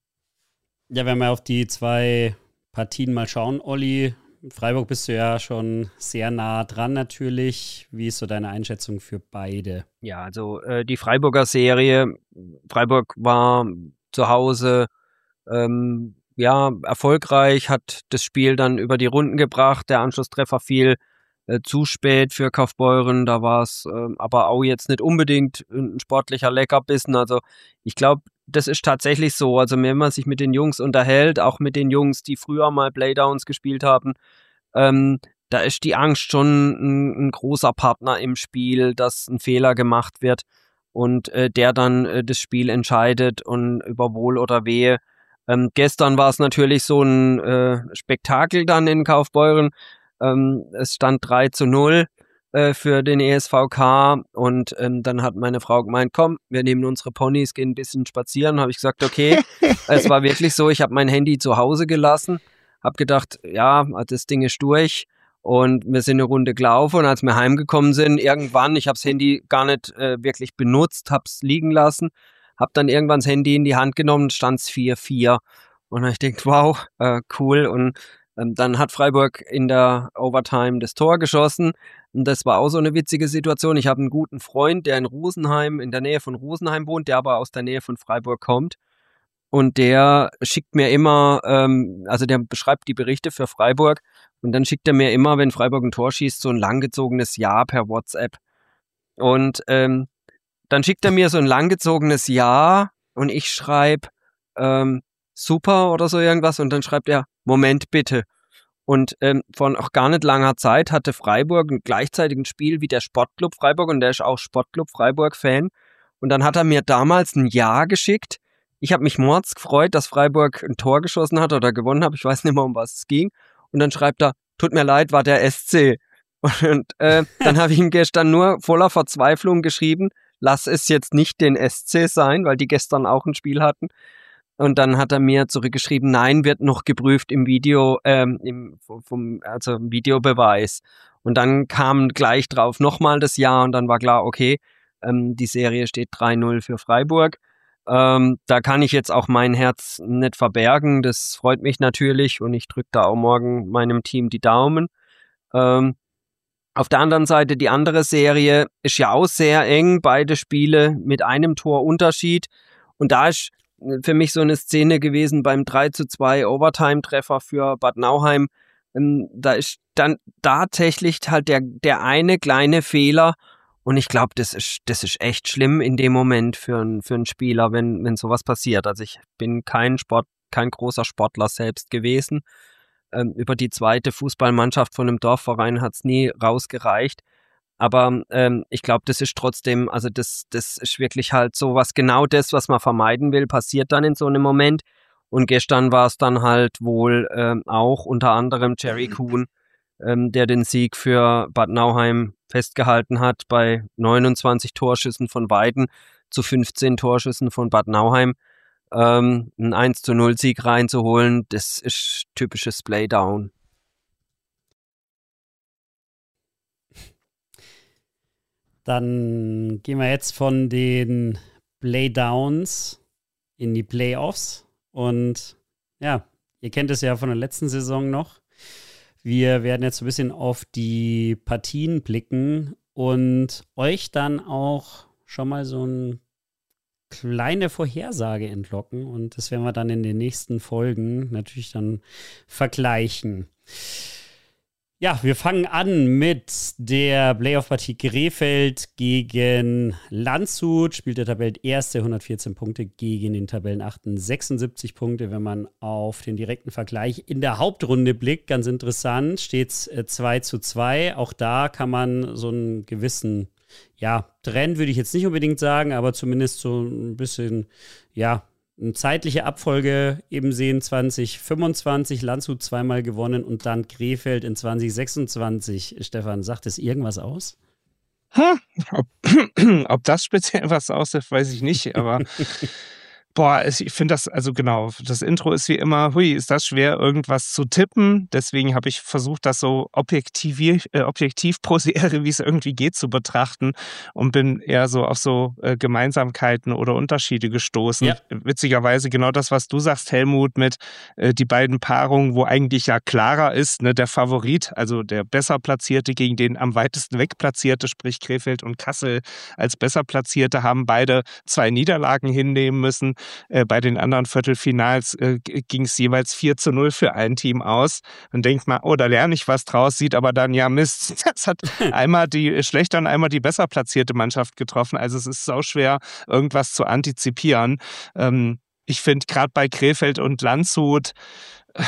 Ja, wenn wir auf die zwei Partien mal schauen, Olli, in Freiburg bist du ja schon sehr nah dran natürlich. Wie ist so deine Einschätzung für beide? Ja, also äh, die Freiburger Serie, Freiburg war zu Hause ähm, ja erfolgreich, hat das Spiel dann über die Runden gebracht. Der Anschlusstreffer fiel äh, zu spät für Kaufbeuren, da war es äh, aber auch jetzt nicht unbedingt ein sportlicher Leckerbissen. Also ich glaube, das ist tatsächlich so. Also wenn man sich mit den Jungs unterhält, auch mit den Jungs, die früher mal Playdowns gespielt haben, ähm, da ist die Angst schon ein, ein großer Partner im Spiel, dass ein Fehler gemacht wird und äh, der dann äh, das Spiel entscheidet und über Wohl oder Wehe. Ähm, gestern war es natürlich so ein äh, Spektakel dann in Kaufbeuren. Ähm, es stand drei zu null äh, für den E S V K und ähm, dann hat meine Frau gemeint, komm, wir nehmen unsere Ponys, gehen ein bisschen spazieren. Habe ich gesagt, okay. Es war wirklich so, ich habe mein Handy zu Hause gelassen, habe gedacht, ja, das Ding ist durch. Und wir sind eine Runde gelaufen und als wir heimgekommen sind, irgendwann, ich habe das Handy gar nicht äh, wirklich benutzt, habe es liegen lassen, habe dann irgendwann das Handy in die Hand genommen, stand es vier vier. Und dann ich denke, wow, äh, cool. Und ähm, dann hat Freiburg in der Overtime das Tor geschossen. Und das war auch so eine witzige Situation. Ich habe einen guten Freund, der in Rosenheim, in der Nähe von Rosenheim wohnt, der aber aus der Nähe von Freiburg kommt. Und der schickt mir immer, ähm, also der beschreibt die Berichte für Freiburg und dann schickt er mir immer, wenn Freiburg ein Tor schießt, so ein langgezogenes Ja per WhatsApp. Und ähm, dann schickt er mir so ein langgezogenes Ja und ich schreibe ähm, super oder so irgendwas und dann schreibt er Moment bitte. Und ähm, von auch gar nicht langer Zeit hatte Freiburg ein gleichzeitiges Spiel wie der Sportclub Freiburg und der ist auch Sportclub Freiburg-Fan. Und dann hat er mir damals ein Ja geschickt. Ich habe mich mords gefreut, dass Freiburg ein Tor geschossen hat oder gewonnen hat. Ich weiß nicht mehr, um was es ging. Und dann schreibt er, tut mir leid, war der S C. Und äh, dann habe ich ihm gestern nur voller Verzweiflung geschrieben, lass es jetzt nicht den S C sein, weil die gestern auch ein Spiel hatten. Und dann hat er mir zurückgeschrieben, nein, wird noch geprüft im Video, ähm, im, vom, also im Videobeweis. Und dann kam gleich drauf nochmal das Ja und dann war klar, okay, ähm, die Serie steht drei null für Freiburg. Ähm, da kann ich jetzt auch mein Herz nicht verbergen. Das freut mich natürlich und ich drücke da auch morgen meinem Team die Daumen. Ähm, auf der anderen Seite, die andere Serie ist ja auch sehr eng, beide Spiele mit einem Tor Unterschied. Und da ist für mich so eine Szene gewesen beim drei zu zwei Overtime-Treffer für Bad Nauheim. Ähm, da ist dann tatsächlich halt der, der eine kleine Fehler. Und ich glaube, das ist, das ist echt schlimm in dem Moment für, ein, für einen Spieler, wenn, wenn sowas passiert. Also ich bin kein Sport, kein großer Sportler selbst gewesen. Ähm, über die zweite Fußballmannschaft von einem Dorfverein hat es nie rausgereicht. Aber ähm, ich glaube, das ist trotzdem, also das, das ist wirklich halt so was, genau das, was man vermeiden will, passiert dann in so einem Moment. Und gestern war es dann halt wohl ähm, auch unter anderem Jerry Kuhn, ähm, der den Sieg für Bad Nauheim festgehalten hat bei neunundzwanzig Torschüssen von Weiden zu fünfzehn Torschüssen von Bad Nauheim. Ähm, einen eins zu null Sieg reinzuholen, das ist typisches Playdown. Dann gehen wir jetzt von den Playdowns in die Playoffs. Und ja, ihr kennt es ja von der letzten Saison noch. Wir werden jetzt so ein bisschen auf die Partien blicken und euch dann auch schon mal so eine kleine Vorhersage entlocken. Und das werden wir dann in den nächsten Folgen natürlich dann vergleichen. Ja, wir fangen an mit der Playoff-Partie Krefeld gegen Landshut. Spielt der Tabellenerste hundertvierzehn Punkte gegen den Tabellenachten sechsundsiebzig Punkte. Wenn man auf den direkten Vergleich in der Hauptrunde blickt, ganz interessant, steht es zwei zu zwei. Auch da kann man so einen gewissen, ja, Trend würde ich jetzt nicht unbedingt sagen, aber zumindest so ein bisschen, ja, eine zeitliche Abfolge eben sehen. zwanzig fünfundzwanzig, Landshut zweimal gewonnen und dann Krefeld in zwanzig sechsundzwanzig. Stefan, sagt es irgendwas aus? Hm, ob, ob das speziell was aussagt, weiß ich nicht, aber boah, ich finde das, also genau, das Intro ist wie immer, hui, ist das schwer, irgendwas zu tippen. Deswegen habe ich versucht, das so objektiv, äh, objektiv pro Serie, wie es irgendwie geht, zu betrachten und bin eher so auf so äh, Gemeinsamkeiten oder Unterschiede gestoßen. Ja. Witzigerweise genau das, was du sagst, Helmut, mit äh, die beiden Paarungen, wo eigentlich ja klarer ist, ne, der Favorit, also der besser Platzierte gegen den am weitesten weg Platzierte, sprich Krefeld und Kassel als besser Platzierte, haben beide zwei Niederlagen hinnehmen müssen. Äh, bei den anderen Viertelfinals äh, ging es jeweils vier zu null für ein Team aus. Dann denkt man, oh, da lerne ich was draus, sieht aber dann, ja Mist, das hat einmal die schlechter und einmal die besser platzierte Mannschaft getroffen. Also es ist so schwer, irgendwas zu antizipieren. Ähm, ich finde gerade bei Krefeld und Landshut, äh,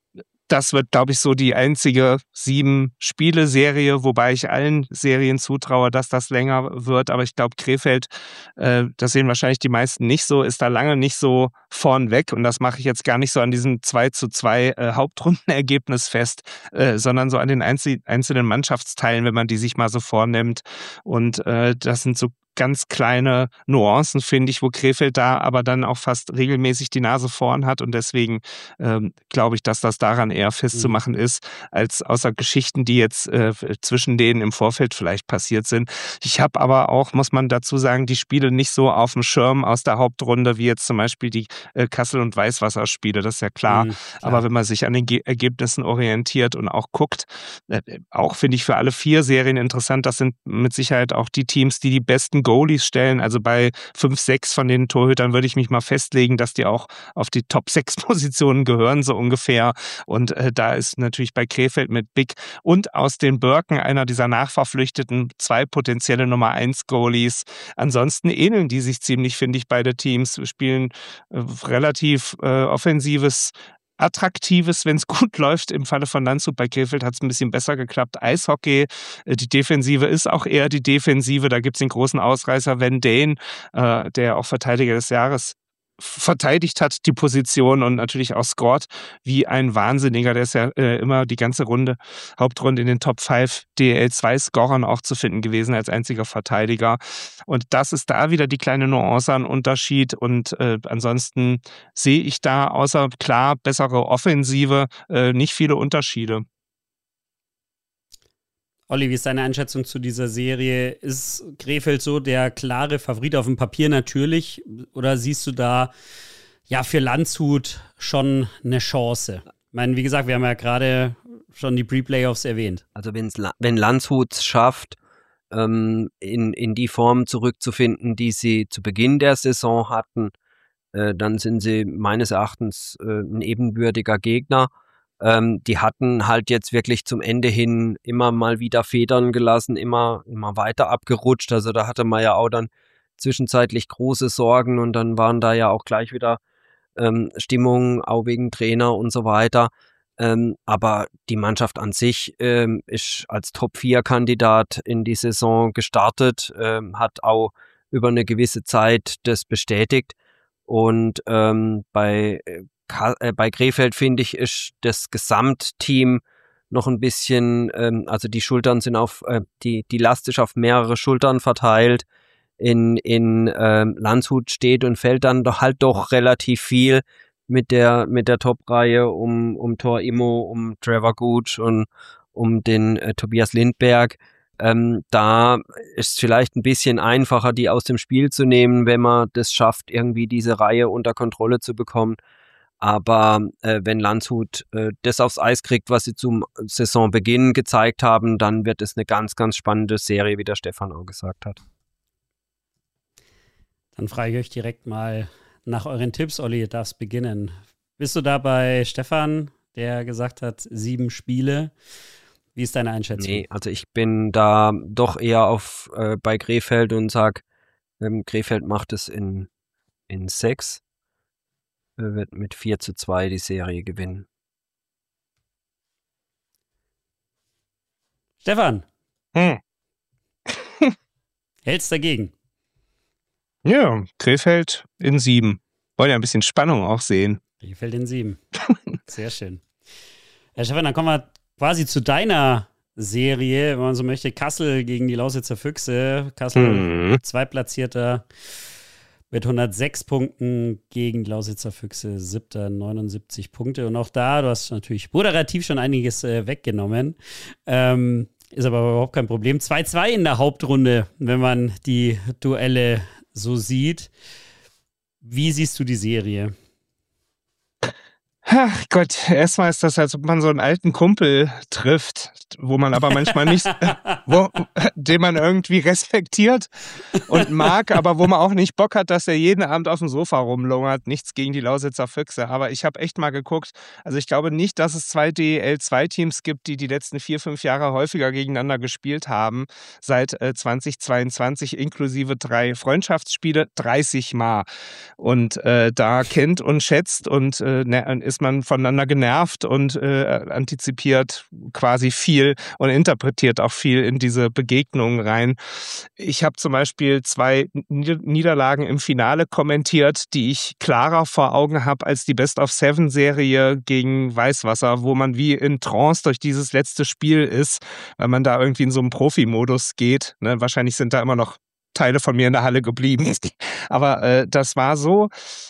das wird, glaube ich, so die einzige Sieben-Spiele-Serie, wobei ich allen Serien zutraue, dass das länger wird. Aber ich glaube, Krefeld, äh, das sehen wahrscheinlich die meisten nicht so, ist da lange nicht so vorn weg. Und das mache ich jetzt gar nicht so an diesem zwei zu zwei äh, Hauptrundenergebnis fest, äh, sondern so an den einzel- einzelnen Mannschaftsteilen, wenn man die sich mal so vornimmt. Und äh, das sind so ganz kleine Nuancen, finde ich, wo Krefeld da aber dann auch fast regelmäßig die Nase vorn hat und deswegen ähm, glaube ich, dass das daran eher festzumachen mhm. ist, als außer Geschichten, die jetzt äh, zwischen denen im Vorfeld vielleicht passiert sind. Ich habe aber auch, muss man dazu sagen, die Spiele nicht so auf dem Schirm aus der Hauptrunde, wie jetzt zum Beispiel die äh, Kassel- und Weißwasser-Spiele, das ist ja klar. Mhm, klar. Aber wenn man sich an den Ge- Ergebnissen orientiert und auch guckt, äh, auch finde ich für alle vier Serien interessant, das sind mit Sicherheit auch die Teams, die die besten Goalies stellen. Also bei fünf, sechs von den Torhütern würde ich mich mal festlegen, dass die auch auf die Top sechs Positionen gehören, so ungefähr. Und äh, da ist natürlich bei Krefeld mit Big und aus den Birken einer dieser nachverpflichteten zwei potenzielle Nummer eins Goalies. Ansonsten ähneln die sich ziemlich, finde ich, beide Teams. Wir spielen äh, relativ äh, offensives, attraktives, wenn es gut läuft. Im Falle von Landshut bei Krefeld hat es ein bisschen besser geklappt. Eishockey, die Defensive ist auch eher die Defensive. Da gibt es den großen Ausreißer Van Dane, äh, der auch Verteidiger des Jahres verteidigt hat, die Position und natürlich auch scored wie ein Wahnsinniger. Der ist ja äh, immer die ganze Runde, Hauptrunde in den Top fünf D L zwei Scorern auch zu finden gewesen als einziger Verteidiger. Und das ist da wieder die kleine Nuance an Unterschied und äh, ansonsten sehe ich da außer klar bessere Offensive äh, nicht viele Unterschiede. Olli, wie ist deine Einschätzung zu dieser Serie? Ist Krefeld so der klare Favorit auf dem Papier natürlich? Oder siehst du da ja für Landshut schon eine Chance? Ich meine, wie gesagt, wir haben ja gerade schon die Pre-Playoffs erwähnt. Also wenn's, wenn Landshut es schafft, ähm, in, in die Form zurückzufinden, die sie zu Beginn der Saison hatten, äh, dann sind sie meines Erachtens äh, ein ebenbürtiger Gegner. Ähm, die hatten halt jetzt wirklich zum Ende hin immer mal wieder Federn gelassen, immer, immer weiter abgerutscht. Also da hatte man ja auch dann zwischenzeitlich große Sorgen und dann waren da ja auch gleich wieder ähm, Stimmungen, auch wegen Trainer und so weiter. Ähm, aber die Mannschaft an sich ähm, ist als Top vier Kandidat in die Saison gestartet, ähm, hat auch über eine gewisse Zeit das bestätigt. Und ähm, bei Bei Krefeld, finde ich, ist das Gesamtteam noch ein bisschen, ähm, also die Schultern sind auf, äh, die, die Last ist auf mehrere Schultern verteilt. In, in ähm, Landshut steht und fällt dann doch halt doch relativ viel mit der, mit der Top-Reihe um, um Tor Immo, um Trevor Gooch und um den äh, Tobias Lindberg. Ähm, da ist es vielleicht ein bisschen einfacher, die aus dem Spiel zu nehmen, wenn man das schafft, irgendwie diese Reihe unter Kontrolle zu bekommen. Aber äh, wenn Landshut äh, das aufs Eis kriegt, was sie zum Saisonbeginn gezeigt haben, dann wird es eine ganz, ganz spannende Serie, wie der Stefan auch gesagt hat. Dann frage ich euch direkt mal nach euren Tipps. Olli, du darfst beginnen. Bist du da bei Stefan, der gesagt hat, sieben Spiele? Wie ist deine Einschätzung? Nee, also ich bin da doch eher auf äh, bei Krefeld und sag, ähm, Krefeld macht es in, in sechs, äh, wird mit vier zu zwei die Serie gewinnen. Stefan, Hm. hältst dagegen? Ja, Krefeld in sieben. Wollen ja ein bisschen Spannung auch sehen. Krefeld in sieben. Sehr schön. Ja, Stefan, dann kommen wir quasi zu deiner Serie, wenn man so möchte. Kassel gegen die Lausitzer Füchse. Kassel, Mhm. Zweitplatzierter mit hundertsechs Punkten gegen die Lausitzer Füchse, siebter, neunundsiebzig Punkte. Und auch da, du hast natürlich moderativ schon einiges äh, weggenommen. Ähm, ist aber überhaupt kein Problem. zwei zu zwei in der Hauptrunde, wenn man die Duelle so sieht. Wie siehst du die Serie? Ach Gott, erstmal ist das, als ob man so einen alten Kumpel trifft, wo man aber manchmal nicht, wo, den man irgendwie respektiert und mag, aber wo man auch nicht Bock hat, dass er jeden Abend auf dem Sofa rumlungert. Nichts gegen die Lausitzer Füchse, aber ich habe echt mal geguckt. Also ich glaube nicht, dass es zwei D E L zwei Teams gibt, die die letzten vier, fünf Jahre häufiger gegeneinander gespielt haben, seit äh, zweitausendzweiundzwanzig inklusive drei Freundschaftsspiele, dreißig Mal. Und äh, da kennt und schätzt und äh, ne, ist man voneinander genervt und äh, antizipiert quasi viel und interpretiert auch viel in diese Begegnungen rein. Ich habe zum Beispiel zwei Niederlagen im Finale kommentiert, die ich klarer vor Augen habe als die Best-of-Seven-Serie gegen Weißwasser, wo man wie in Trance durch dieses letzte Spiel ist, weil man da irgendwie in so einem Profi-Modus geht. Ne? Wahrscheinlich sind da immer noch Teile von mir in der Halle geblieben. Aber äh, das war so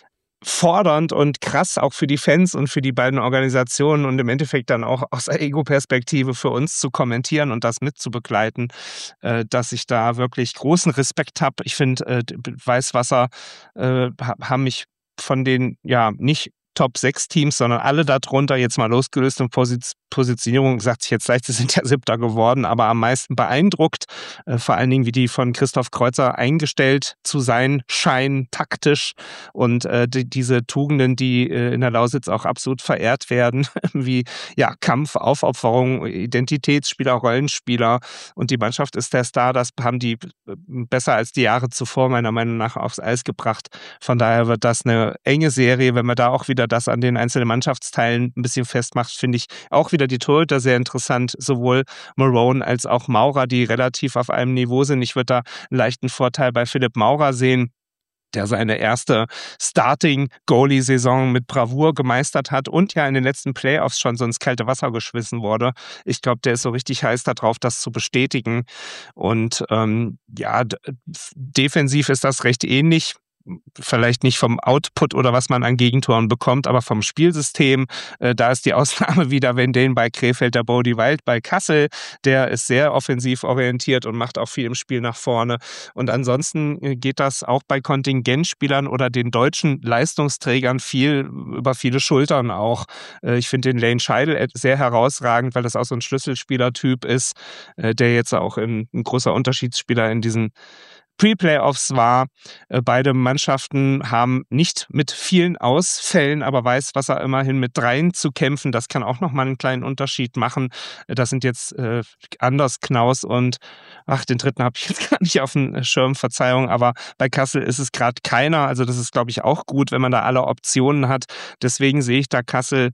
fordernd und krass auch für die Fans und für die beiden Organisationen und im Endeffekt dann auch aus der Ego-Perspektive für uns zu kommentieren und das mitzubegleiten, äh, dass ich da wirklich großen Respekt habe. Ich finde, äh, Weißwasser äh, haben mich von den, ja, nicht Top sechs Teams, sondern alle darunter, jetzt mal losgelöst in Posiz- Positionierung, sagt sich jetzt leicht, sie sind ja Siebter geworden, aber am meisten beeindruckt, äh, vor allen Dingen, wie die von Christoph Kreuzer eingestellt zu sein scheinen, taktisch und äh, die, diese Tugenden, die äh, in der Lausitz auch absolut verehrt werden, wie ja Kampf, Aufopferung, Identitätsspieler, Rollenspieler und die Mannschaft ist der Star, das haben die besser als die Jahre zuvor meiner Meinung nach aufs Eis gebracht. Von daher wird das eine enge Serie, wenn wir da auch wieder das an den einzelnen Mannschaftsteilen ein bisschen festmacht, finde ich auch wieder die Torhüter sehr interessant, sowohl Marone als auch Maurer, die relativ auf einem Niveau sind. Ich würde da einen leichten Vorteil bei Philipp Maurer sehen, der seine erste Starting-Goalie-Saison mit Bravour gemeistert hat und ja in den letzten Playoffs schon so ins kalte Wasser geschmissen wurde. Ich glaube, der ist so richtig heiß darauf, das zu bestätigen. Und ähm, ja, d- defensiv ist das recht ähnlich. Vielleicht nicht vom Output oder was man an Gegentoren bekommt, aber vom Spielsystem. Äh, da ist die Ausnahme wieder, wenn den bei Krefeld der Bodie Wild bei Kassel, der ist sehr offensiv orientiert und macht auch viel im Spiel nach vorne. Und ansonsten äh, geht das auch bei Kontingentspielern oder den deutschen Leistungsträgern viel über viele Schultern auch. Äh, ich finde den Lane Scheidel sehr herausragend, weil das auch so ein Schlüsselspielertyp ist, äh, der jetzt auch ein, ein großer Unterschiedsspieler in diesen Pre-Playoffs war. Beide Mannschaften haben nicht mit vielen Ausfällen, aber Weißwasser immerhin mit dreien zu kämpfen. Das kann auch nochmal einen kleinen Unterschied machen. Das sind jetzt äh, Anders, Knaus und, ach, den dritten habe ich jetzt gar nicht auf dem Schirm, Verzeihung, aber bei Kassel ist es gerade keiner. Also das ist, glaube ich, auch gut, wenn man da alle Optionen hat. Deswegen sehe ich da Kassel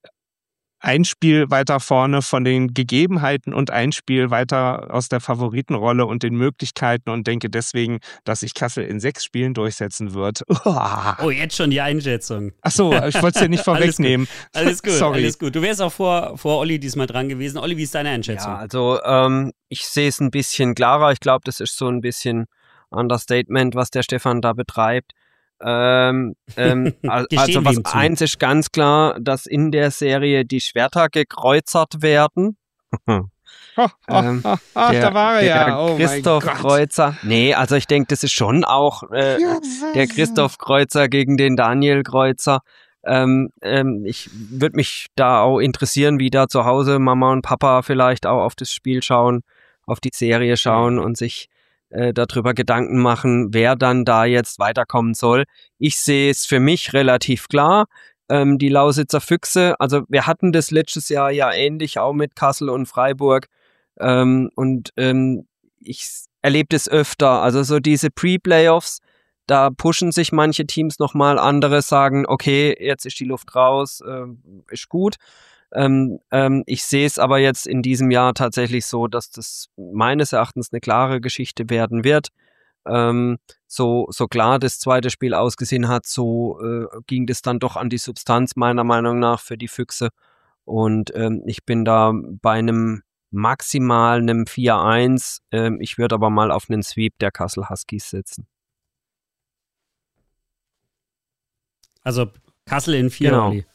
ein Spiel weiter vorne von den Gegebenheiten und ein Spiel weiter aus der Favoritenrolle und den Möglichkeiten und denke deswegen, dass sich Kassel in sechs Spielen durchsetzen wird. Uah. Oh, jetzt schon die Einschätzung. Ach so, ich wollte es ja nicht vorwegnehmen. Alles gut, Sorry. alles gut. Du wärst auch vor, vor Olli diesmal dran gewesen. Olli, wie ist deine Einschätzung? Ja, also ähm, ich sehe es ein bisschen klarer. Ich glaube, das ist so ein bisschen Understatement, was der Stefan da betreibt. Ähm, ähm, also was eins ist ganz klar, dass in der Serie die Schwerter gekreuzert werden. Oh, oh, ähm, oh, ach, der, da war er ja. Oh Christoph mein Gott. Kreuzer. Nee, also ich denke, das ist schon auch äh, der Christoph Kreuzer gegen den Daniel Kreuzer. Ähm, ähm, ich würde mich da auch interessieren, wie da zu Hause Mama und Papa vielleicht auch auf das Spiel schauen, auf die Serie schauen und sich äh, darüber Gedanken machen, wer dann da jetzt weiterkommen soll. Ich sehe es für mich relativ klar. ähm, die Lausitzer Füchse. Also wir hatten das letztes Jahr ja ähnlich, auch mit Kassel und Freiburg. Ähm, und ähm, ich erlebe das öfter. Also so diese Pre-Playoffs, da pushen sich manche Teams nochmal, andere sagen, okay, jetzt ist die Luft raus, äh, ist gut. Ähm, ähm, ich sehe es aber jetzt in diesem Jahr tatsächlich so, dass das meines Erachtens eine klare Geschichte werden wird. Ähm, so, so klar das zweite Spiel ausgesehen hat, so äh, ging das dann doch an die Substanz meiner Meinung nach für die Füchse. Und ähm, ich bin da bei einem maximal einem vier eins. Ähm, ich würde aber mal auf einen Sweep der Kassel Huskies setzen. Also Kassel in vier. Genau. Olli.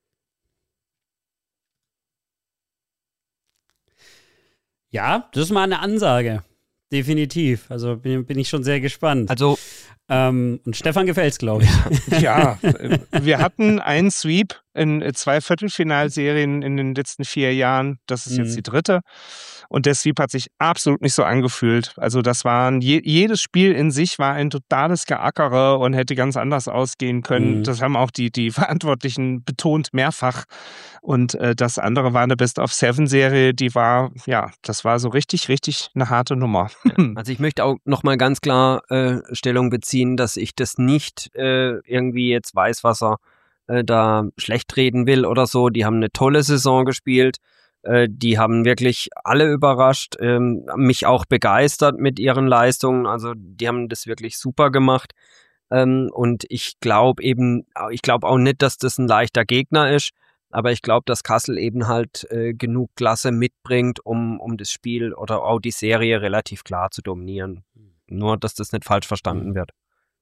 Ja, das ist mal eine Ansage. Definitiv. Also bin, bin ich schon sehr gespannt. Also ähm, und Stefan gefällt's, glaube ich. Ja, wir hatten einen Sweep in zwei Viertelfinalserien in den letzten vier Jahren. Das ist Mhm. jetzt die dritte. Und der Sweep hat sich absolut nicht so angefühlt. Also das waren, je, jedes Spiel in sich war ein totales Geackere und hätte ganz anders ausgehen können. Mhm. Das haben auch die, die Verantwortlichen betont mehrfach. Und äh, das andere war eine Best-of-Seven-Serie, die war, ja, das war so richtig, richtig eine harte Nummer. Also ich möchte auch nochmal ganz klar äh, Stellung beziehen, dass ich das nicht äh, irgendwie jetzt Weißwasser äh, da schlecht reden will oder so. Die haben eine tolle Saison gespielt. Äh, die haben wirklich alle überrascht, ähm, mich auch begeistert mit ihren Leistungen. Also die haben das wirklich super gemacht. Ähm, und ich glaube eben, ich glaube auch nicht, dass das ein leichter Gegner ist. Aber ich glaube, dass Kassel eben halt äh, genug Klasse mitbringt, um, um das Spiel oder auch die Serie relativ klar zu dominieren. Nur, dass das nicht falsch verstanden wird.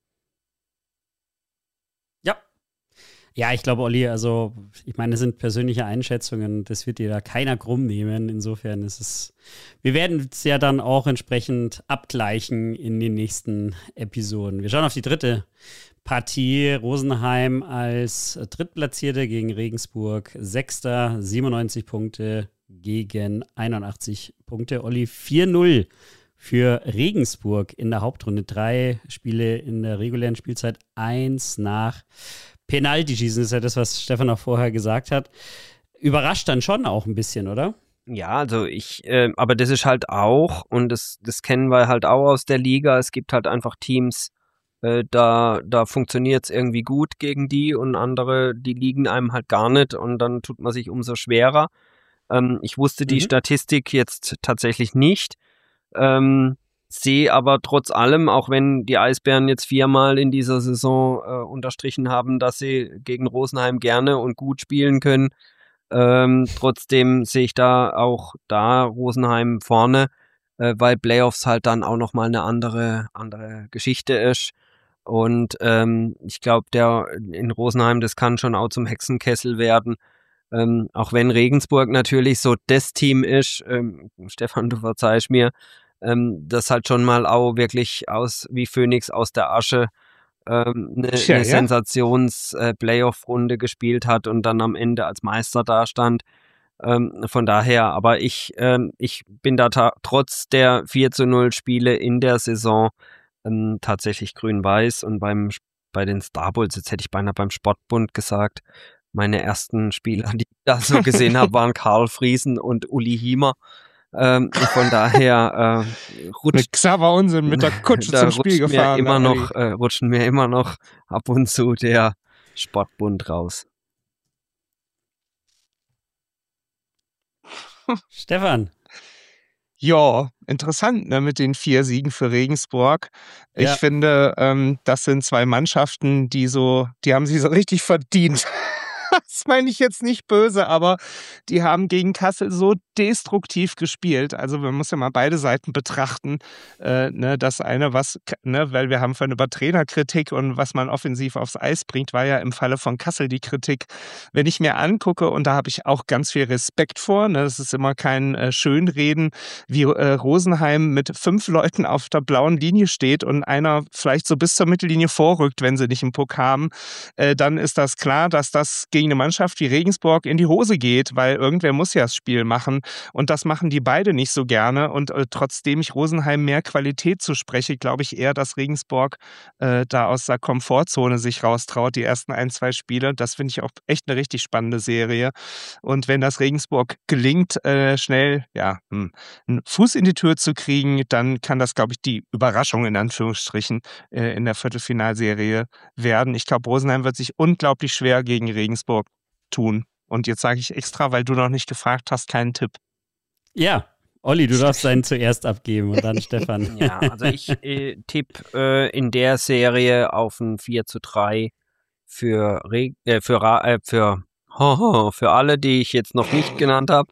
Ja. Ja, ich glaube, Olli, also ich meine, das sind persönliche Einschätzungen, das wird dir da keiner krumm nehmen. Insofern ist es, wir werden es ja dann auch entsprechend abgleichen in den nächsten Episoden. Wir schauen auf die dritte Partie. Rosenheim als Drittplatzierte gegen Regensburg. Sechster, siebenundneunzig Punkte gegen einundachtzig Punkte. Olli, vier null für Regensburg in der Hauptrunde. Drei Spiele in der regulären Spielzeit, eins nach Penaltyschießen. Das ist ja das, was Stefan auch vorher gesagt hat. Überrascht dann schon auch ein bisschen, oder? Ja, also ich, äh, aber das ist halt auch, und das, das kennen wir halt auch aus der Liga, es gibt halt einfach Teams, äh, da, da funktioniert es irgendwie gut gegen die und andere, die liegen einem halt gar nicht und dann tut man sich umso schwerer. Ähm, ich wusste die Mhm. Statistik jetzt tatsächlich nicht, ähm, sehe aber trotz allem, auch wenn die Eisbären jetzt viermal in dieser Saison äh, unterstrichen haben, dass sie gegen Rosenheim gerne und gut spielen können, ähm, trotzdem sehe ich da auch da Rosenheim vorne, äh, weil Playoffs halt dann auch nochmal eine andere, andere Geschichte ist. Und ähm, ich glaube, der in Rosenheim, das kann schon auch zum Hexenkessel werden. Ähm, auch wenn Regensburg natürlich so das Team ist, ähm, Stefan, du verzeihst mir, ähm, das halt schon mal auch wirklich aus wie Phönix aus der Asche ähm, eine, Tja, eine ja. Sensations-Playoff-Runde gespielt hat und dann am Ende als Meister dastand. Ähm, von daher, aber ich, ähm, ich bin da ta- trotz der vier zu null Spiele in der Saison ähm, tatsächlich grün-weiß und beim bei den Star Bulls, jetzt hätte ich beinahe beim Sportbund gesagt, meine ersten Spieler, die ich da so gesehen habe, waren Karl Friesen und Uli Hiemer. Ähm, von daher äh, rutscht Mit Xaver Unsinn mit der Kutsche da zum Spiel rutscht gefahren. Mir immer der noch, äh, rutschen mir immer noch ab und zu der Sportbund raus. Stefan. Ja, interessant, ne, mit den vier Siegen für Regensburg. Ich Ja. finde, ähm, das sind zwei Mannschaften, die so, die haben sie so richtig verdient. Das meine ich jetzt nicht böse, aber die haben gegen Kassel so destruktiv gespielt. Also man muss ja mal beide Seiten betrachten. Äh, ne, das eine, was, ne, weil wir haben vorhin über Trainerkritik und was man offensiv aufs Eis bringt, war ja im Falle von Kassel die Kritik. Wenn ich mir angucke, und da habe ich auch ganz viel Respekt vor, ne, das ist immer kein äh, Schönreden, wie äh, Rosenheim mit fünf Leuten auf der blauen Linie steht und einer vielleicht so bis zur Mittellinie vorrückt, wenn sie nicht einen Puck haben, äh, dann ist das klar, dass das gegen eine Mannschaft wie Regensburg in die Hose geht, weil irgendwer muss ja das Spiel machen. Und das machen die beide nicht so gerne. Und äh, trotzdem ich Rosenheim mehr Qualität zuspreche, glaube ich eher, dass Regensburg äh, da aus der Komfortzone sich raustraut, die ersten ein, zwei Spiele. Das finde ich auch echt eine richtig spannende Serie. Und wenn das Regensburg gelingt, äh, schnell ja, hm, einen Fuß in die Tür zu kriegen, dann kann das, glaube ich, die Überraschung in Anführungsstrichen äh, in der Viertelfinalserie werden. Ich glaube, Rosenheim wird sich unglaublich schwer gegen Regensburg tun. Und jetzt sage ich extra, weil du noch nicht gefragt hast, keinen Tipp. Ja, Olli, du darfst deinen zuerst abgeben und dann Stefan. Ja, also ich äh, tippe äh, in der Serie auf ein vier zu drei für, Re äh, für, Ra äh, für, oh, für alle, die ich jetzt noch nicht genannt habe.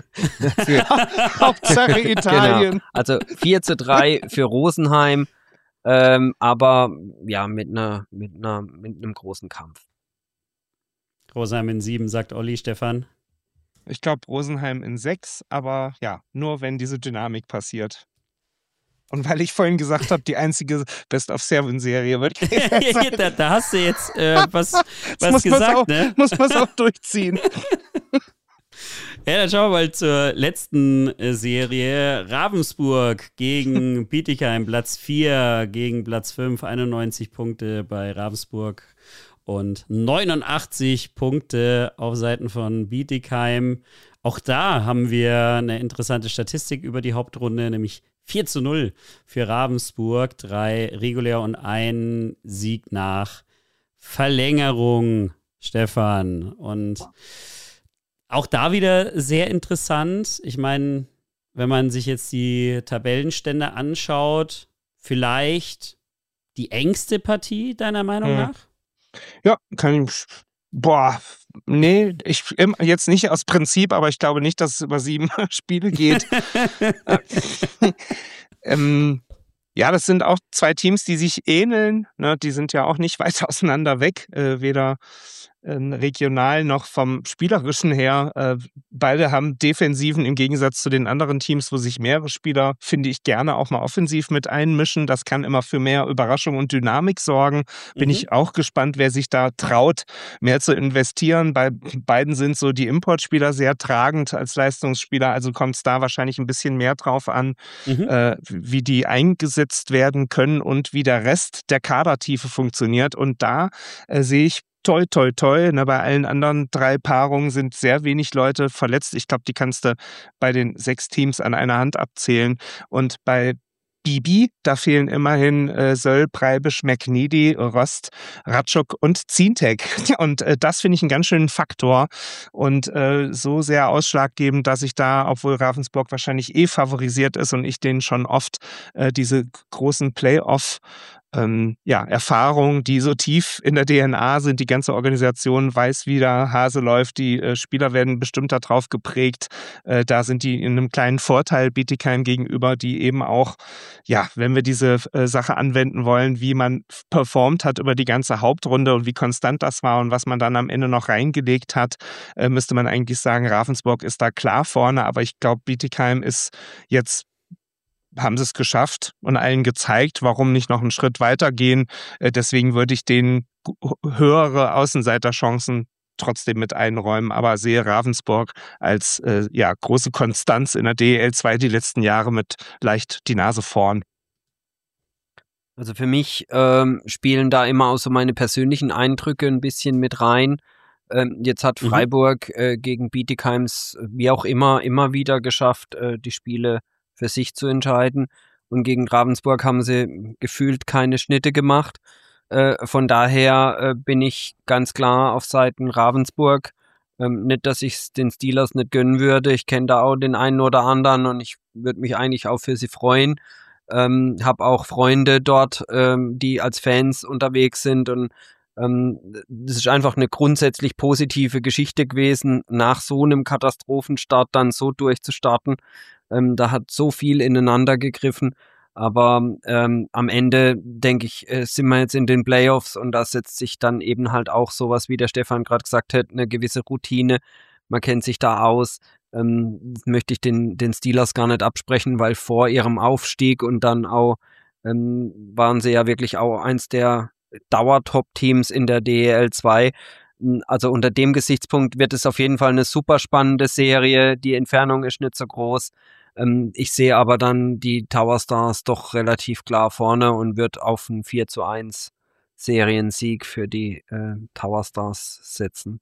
Hauptsache Italien. Genau. Also vier zu drei für Rosenheim, ähm, aber ja, mit einer, mit einer, mit einem großen Kampf. Rosenheim in sieben, sagt Olli. Stefan? Ich glaube Rosenheim in sechs, aber ja, nur wenn diese Dynamik passiert. Und weil ich vorhin gesagt habe, die einzige Best-of-Seven-Serie wird sein. da, da hast du jetzt äh, was, was muss gesagt, auch, ne? Muss man es auch durchziehen. Ja, dann schauen wir mal zur letzten äh, Serie. Ravensburg gegen Bietigheim, Platz vier gegen Platz fünf, einundneunzig Punkte bei Ravensburg und neunundachtzig Punkte auf Seiten von Bietigheim. Auch da haben wir eine interessante Statistik über die Hauptrunde, nämlich vier zu null für Ravensburg, drei regulär und ein Sieg nach Verlängerung, Stefan. Und auch da wieder sehr interessant. Ich meine, wenn man sich jetzt die Tabellenstände anschaut, vielleicht die engste Partie deiner Meinung hm. nach? Ja, kann ich. Boah, nee, ich jetzt nicht aus Prinzip, aber ich glaube nicht, dass es über sieben Spiele geht. ähm, ja, das sind auch zwei Teams, die sich ähneln. Ne? Die sind ja auch nicht weit auseinander weg, äh, weder äh, regional noch vom Spielerischen her. Äh, beide haben Defensiven im Gegensatz zu den anderen Teams, wo sich mehrere Spieler, finde ich, gerne auch mal offensiv mit einmischen. Das kann immer für mehr Überraschung und Dynamik sorgen. Bin mhm. ich auch gespannt, wer sich da traut, mehr zu investieren. Bei beiden sind so die Importspieler sehr tragend als Leistungsspieler, also kommt es da wahrscheinlich ein bisschen mehr drauf an, mhm. äh, wie die eingesetzt werden können und wie der Rest der Kadertiefe funktioniert. Und da äh, sehe ich toi, toi, toi. Na, bei allen anderen drei Paarungen sind sehr wenig Leute verletzt. Ich glaube, die kannst du bei den sechs Teams an einer Hand abzählen. Und bei Bibi, da fehlen immerhin äh, Söll, Preibisch, McNeedy, Rost, Ratschuk und Zientek. Und äh, das finde ich einen ganz schönen Faktor und äh, so sehr ausschlaggebend, dass ich da, obwohl Ravensburg wahrscheinlich eh favorisiert ist und ich denen schon oft äh, diese großen Playoff Ähm, ja, Erfahrungen, die so tief in der D N A sind. Die ganze Organisation weiß, wie der Hase läuft. Die äh, Spieler werden bestimmt darauf geprägt. Äh, da sind die in einem kleinen Vorteil Bietigheim gegenüber, die eben auch, ja, wenn wir diese äh, Sache anwenden wollen, wie man performt hat über die ganze Hauptrunde und wie konstant das war und was man dann am Ende noch reingelegt hat, äh, müsste man eigentlich sagen, Ravensburg ist da klar vorne. Aber ich glaube, Bietigheim ist jetzt haben sie es geschafft und allen gezeigt, warum nicht noch einen Schritt weitergehen. Deswegen würde ich denen höhere Außenseiterchancen trotzdem mit einräumen, aber sehe Ravensburg als äh, ja, große Konstanz in der D E L zwei die letzten Jahre mit leicht die Nase vorn. Also für mich ähm, spielen da immer auch so meine persönlichen Eindrücke ein bisschen mit rein. Ähm, jetzt hat Freiburg mhm. äh, gegen Bietigheims wie auch immer immer wieder geschafft, äh, die Spiele für sich zu entscheiden. Und gegen Ravensburg haben sie gefühlt keine Schnitte gemacht. Äh, von daher äh, bin ich ganz klar auf Seiten Ravensburg. Ähm, nicht, dass ich es den Steelers nicht gönnen würde. Ich kenne da auch den einen oder anderen und ich würde mich eigentlich auch für sie freuen. Ähm, habe auch Freunde dort, ähm, die als Fans unterwegs sind und ähm, das ist einfach eine grundsätzlich positive Geschichte gewesen, nach so einem Katastrophenstart dann so durchzustarten. Ähm, da hat so viel ineinander gegriffen, aber ähm, am Ende, denke ich, äh, sind wir jetzt in den Playoffs und da setzt sich dann eben halt auch sowas, wie der Stefan gerade gesagt hat, eine gewisse Routine. Man kennt sich da aus. Ähm, das möchte ich den, den Steelers gar nicht absprechen, weil vor ihrem Aufstieg und dann auch ähm, waren sie ja wirklich auch eins der Dauer-Top-Teams in der D E L zwei. Also unter dem Gesichtspunkt wird es auf jeden Fall eine super spannende Serie. Die Entfernung ist nicht so groß. Ähm, ich sehe aber dann die Tower Stars doch relativ klar vorne und wird auf einen vier zu eins Seriensieg für die äh, Tower Stars setzen.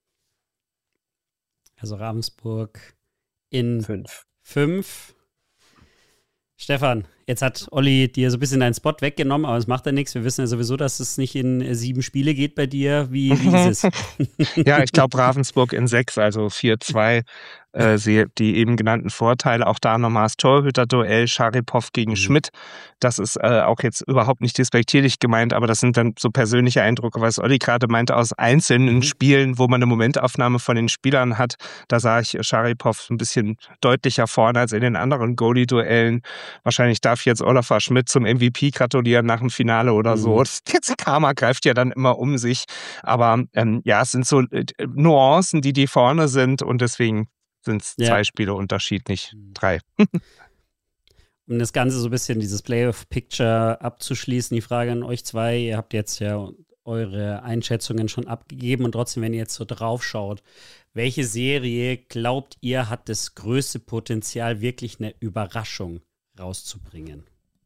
Also Ravensburg in fünf. fünf. Stefan, jetzt hat Olli dir so ein bisschen deinen Spot weggenommen, aber es macht ja nichts. Wir wissen ja sowieso, dass es nicht in sieben Spiele geht bei dir. Wie, wie ist es? Ja, ich glaube Ravensburg in sechs, also vier zwei. Äh, sehe die eben genannten Vorteile. Auch da nochmal das Torhüter-Duell, Scharipow gegen mhm. Schmidt. Das ist äh, auch jetzt überhaupt nicht despektierlich gemeint, aber das sind dann so persönliche Eindrücke, was Olli gerade meinte, aus einzelnen mhm. Spielen, wo man eine Momentaufnahme von den Spielern hat. Da sah ich Scharipow ein bisschen deutlicher vorne als in den anderen Goalie-Duellen. Wahrscheinlich darf jetzt Olafur Schmidt zum M V P gratulieren nach dem Finale oder mhm. so. Das ganze Karma greift ja dann immer um sich. Aber ähm, ja, es sind so äh, Nuancen, die die vorne sind und deswegen sind es ja. zwei Spiele Unterschied, nicht drei. Um das Ganze so ein bisschen, dieses Playoff-Picture abzuschließen, die Frage an euch zwei. Ihr habt jetzt ja eure Einschätzungen schon abgegeben und trotzdem, wenn ihr jetzt so drauf schaut, welche Serie glaubt ihr hat das größte Potenzial, wirklich eine Überraschung rauszubringen?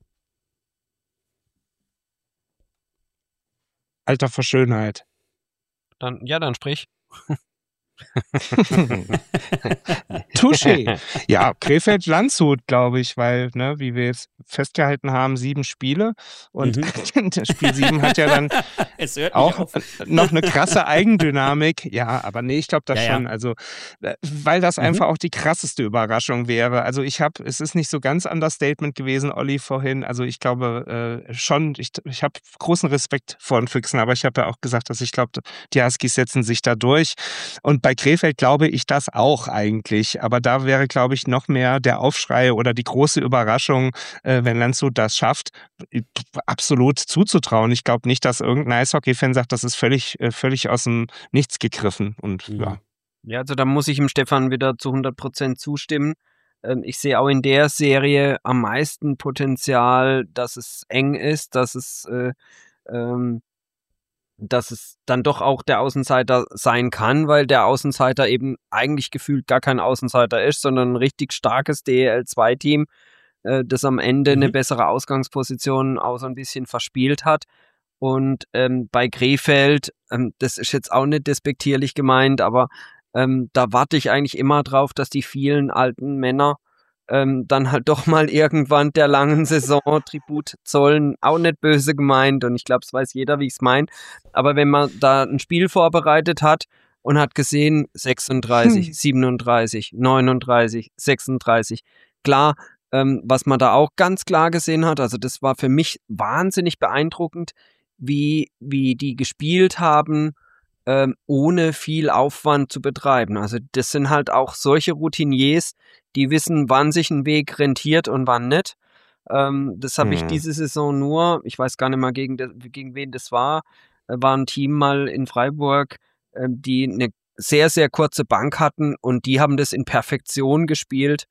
Alter vor Schönheit. Dann, ja, dann sprich. Touché. Ja, Krefeld-Landshut, glaube ich, weil, ne, wie wir jetzt festgehalten haben, sieben Spiele und mhm. Spiel sieben hat ja dann auch noch eine krasse Eigendynamik. Ja, aber nee, ich glaube das ja, schon, ja. also, weil das mhm. einfach auch die krasseste Überraschung wäre. Also ich habe, es ist nicht so ganz Understatement gewesen, Olli, vorhin, also ich glaube äh, schon, ich, ich habe großen Respekt vor den Füchsen, aber ich habe ja auch gesagt, dass ich glaube, die Huskies setzen sich da durch und bei Krefeld glaube ich das auch eigentlich, aber da wäre, glaube ich, noch mehr der Aufschrei oder die große Überraschung, äh, wenn Landshut das schafft, absolut zuzutrauen. Ich glaube nicht, dass irgendein Eishockey-Fan sagt, das ist völlig, äh, völlig aus dem Nichts gegriffen. Und mhm. ja. Ja, also da muss ich dem Stefan wieder zu hundert Prozent zustimmen. Ähm, ich sehe auch in der Serie am meisten Potenzial, dass es eng ist, dass es äh, ähm, dass es dann doch auch der Außenseiter sein kann, weil der Außenseiter eben eigentlich gefühlt gar kein Außenseiter ist, sondern ein richtig starkes D E L zwei Team, äh, das am Ende mhm. eine bessere Ausgangsposition auch so ein bisschen verspielt hat. Und ähm, bei Krefeld, ähm, das ist jetzt auch nicht despektierlich gemeint, aber ähm, da warte ich eigentlich immer drauf, dass die vielen alten Männer Ähm, dann halt doch mal irgendwann der langen Saison Tribut zollen, auch nicht böse gemeint und ich glaube, es weiß jeder, wie ich es meine, aber wenn man da ein Spiel vorbereitet hat und hat gesehen sechsunddreißig, hm. siebenunddreißig, neununddreißig, sechsunddreißig, klar, ähm, was man da auch ganz klar gesehen hat, also das war für mich wahnsinnig beeindruckend, wie, wie die gespielt haben, ähm, ohne viel Aufwand zu betreiben. Also das sind halt auch solche Routiniers, die wissen, wann sich ein Weg rentiert und wann nicht. Ähm, das habe mhm. ich diese Saison nur, ich weiß gar nicht mal, gegen, de, gegen wen das war, äh, war ein Team mal in Freiburg, äh, die eine sehr, sehr kurze Bank hatten und die haben das in Perfektion gespielt,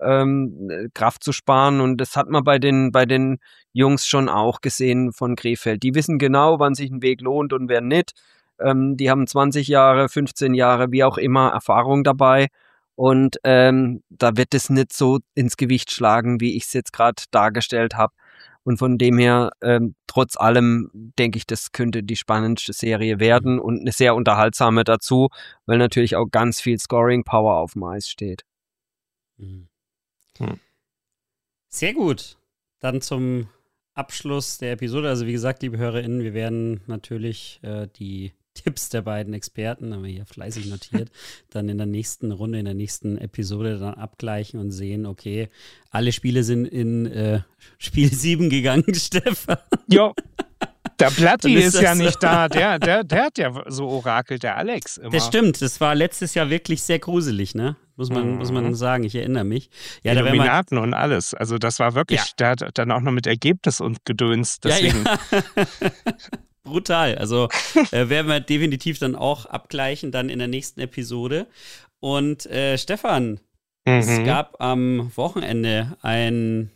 ähm, Kraft zu sparen und das hat man bei den, bei den Jungs schon auch gesehen von Krefeld. Die wissen genau, wann sich ein Weg lohnt und wer nicht. Ähm, die haben zwanzig Jahre, fünfzehn Jahre, wie auch immer, Erfahrung dabei. Und ähm, da wird es nicht so ins Gewicht schlagen, wie ich es jetzt gerade dargestellt habe. Und von dem her, ähm, trotz allem, denke ich, das könnte die spannendste Serie werden und eine sehr unterhaltsame dazu, weil natürlich auch ganz viel Scoring-Power auf dem Eis steht. Mhm. Hm. Sehr gut. Dann zum Abschluss der Episode. Also wie gesagt, liebe HörerInnen, wir werden natürlich äh, die Tipps der beiden Experten, haben wir hier fleißig notiert, dann in der nächsten Runde, in der nächsten Episode dann abgleichen und sehen, okay, alle Spiele sind in äh, Spiel sieben gegangen, Stefan. Jo, der Platti ist, ist ja nicht da, der, der, der hat ja so orakelt, der Alex immer. Das stimmt, das war letztes Jahr wirklich sehr gruselig, ne? Muss man, mhm. muss man sagen, ich erinnere mich. Ja, Illuminaten da und alles, also das war wirklich, ja. Der hat dann auch noch mit Ergebnis und Gedöns, deswegen... Ja, ja. Brutal. Also äh, werden wir definitiv dann auch abgleichen, dann in der nächsten Episode. Und äh, Stefan, mhm. es gab am Wochenende ein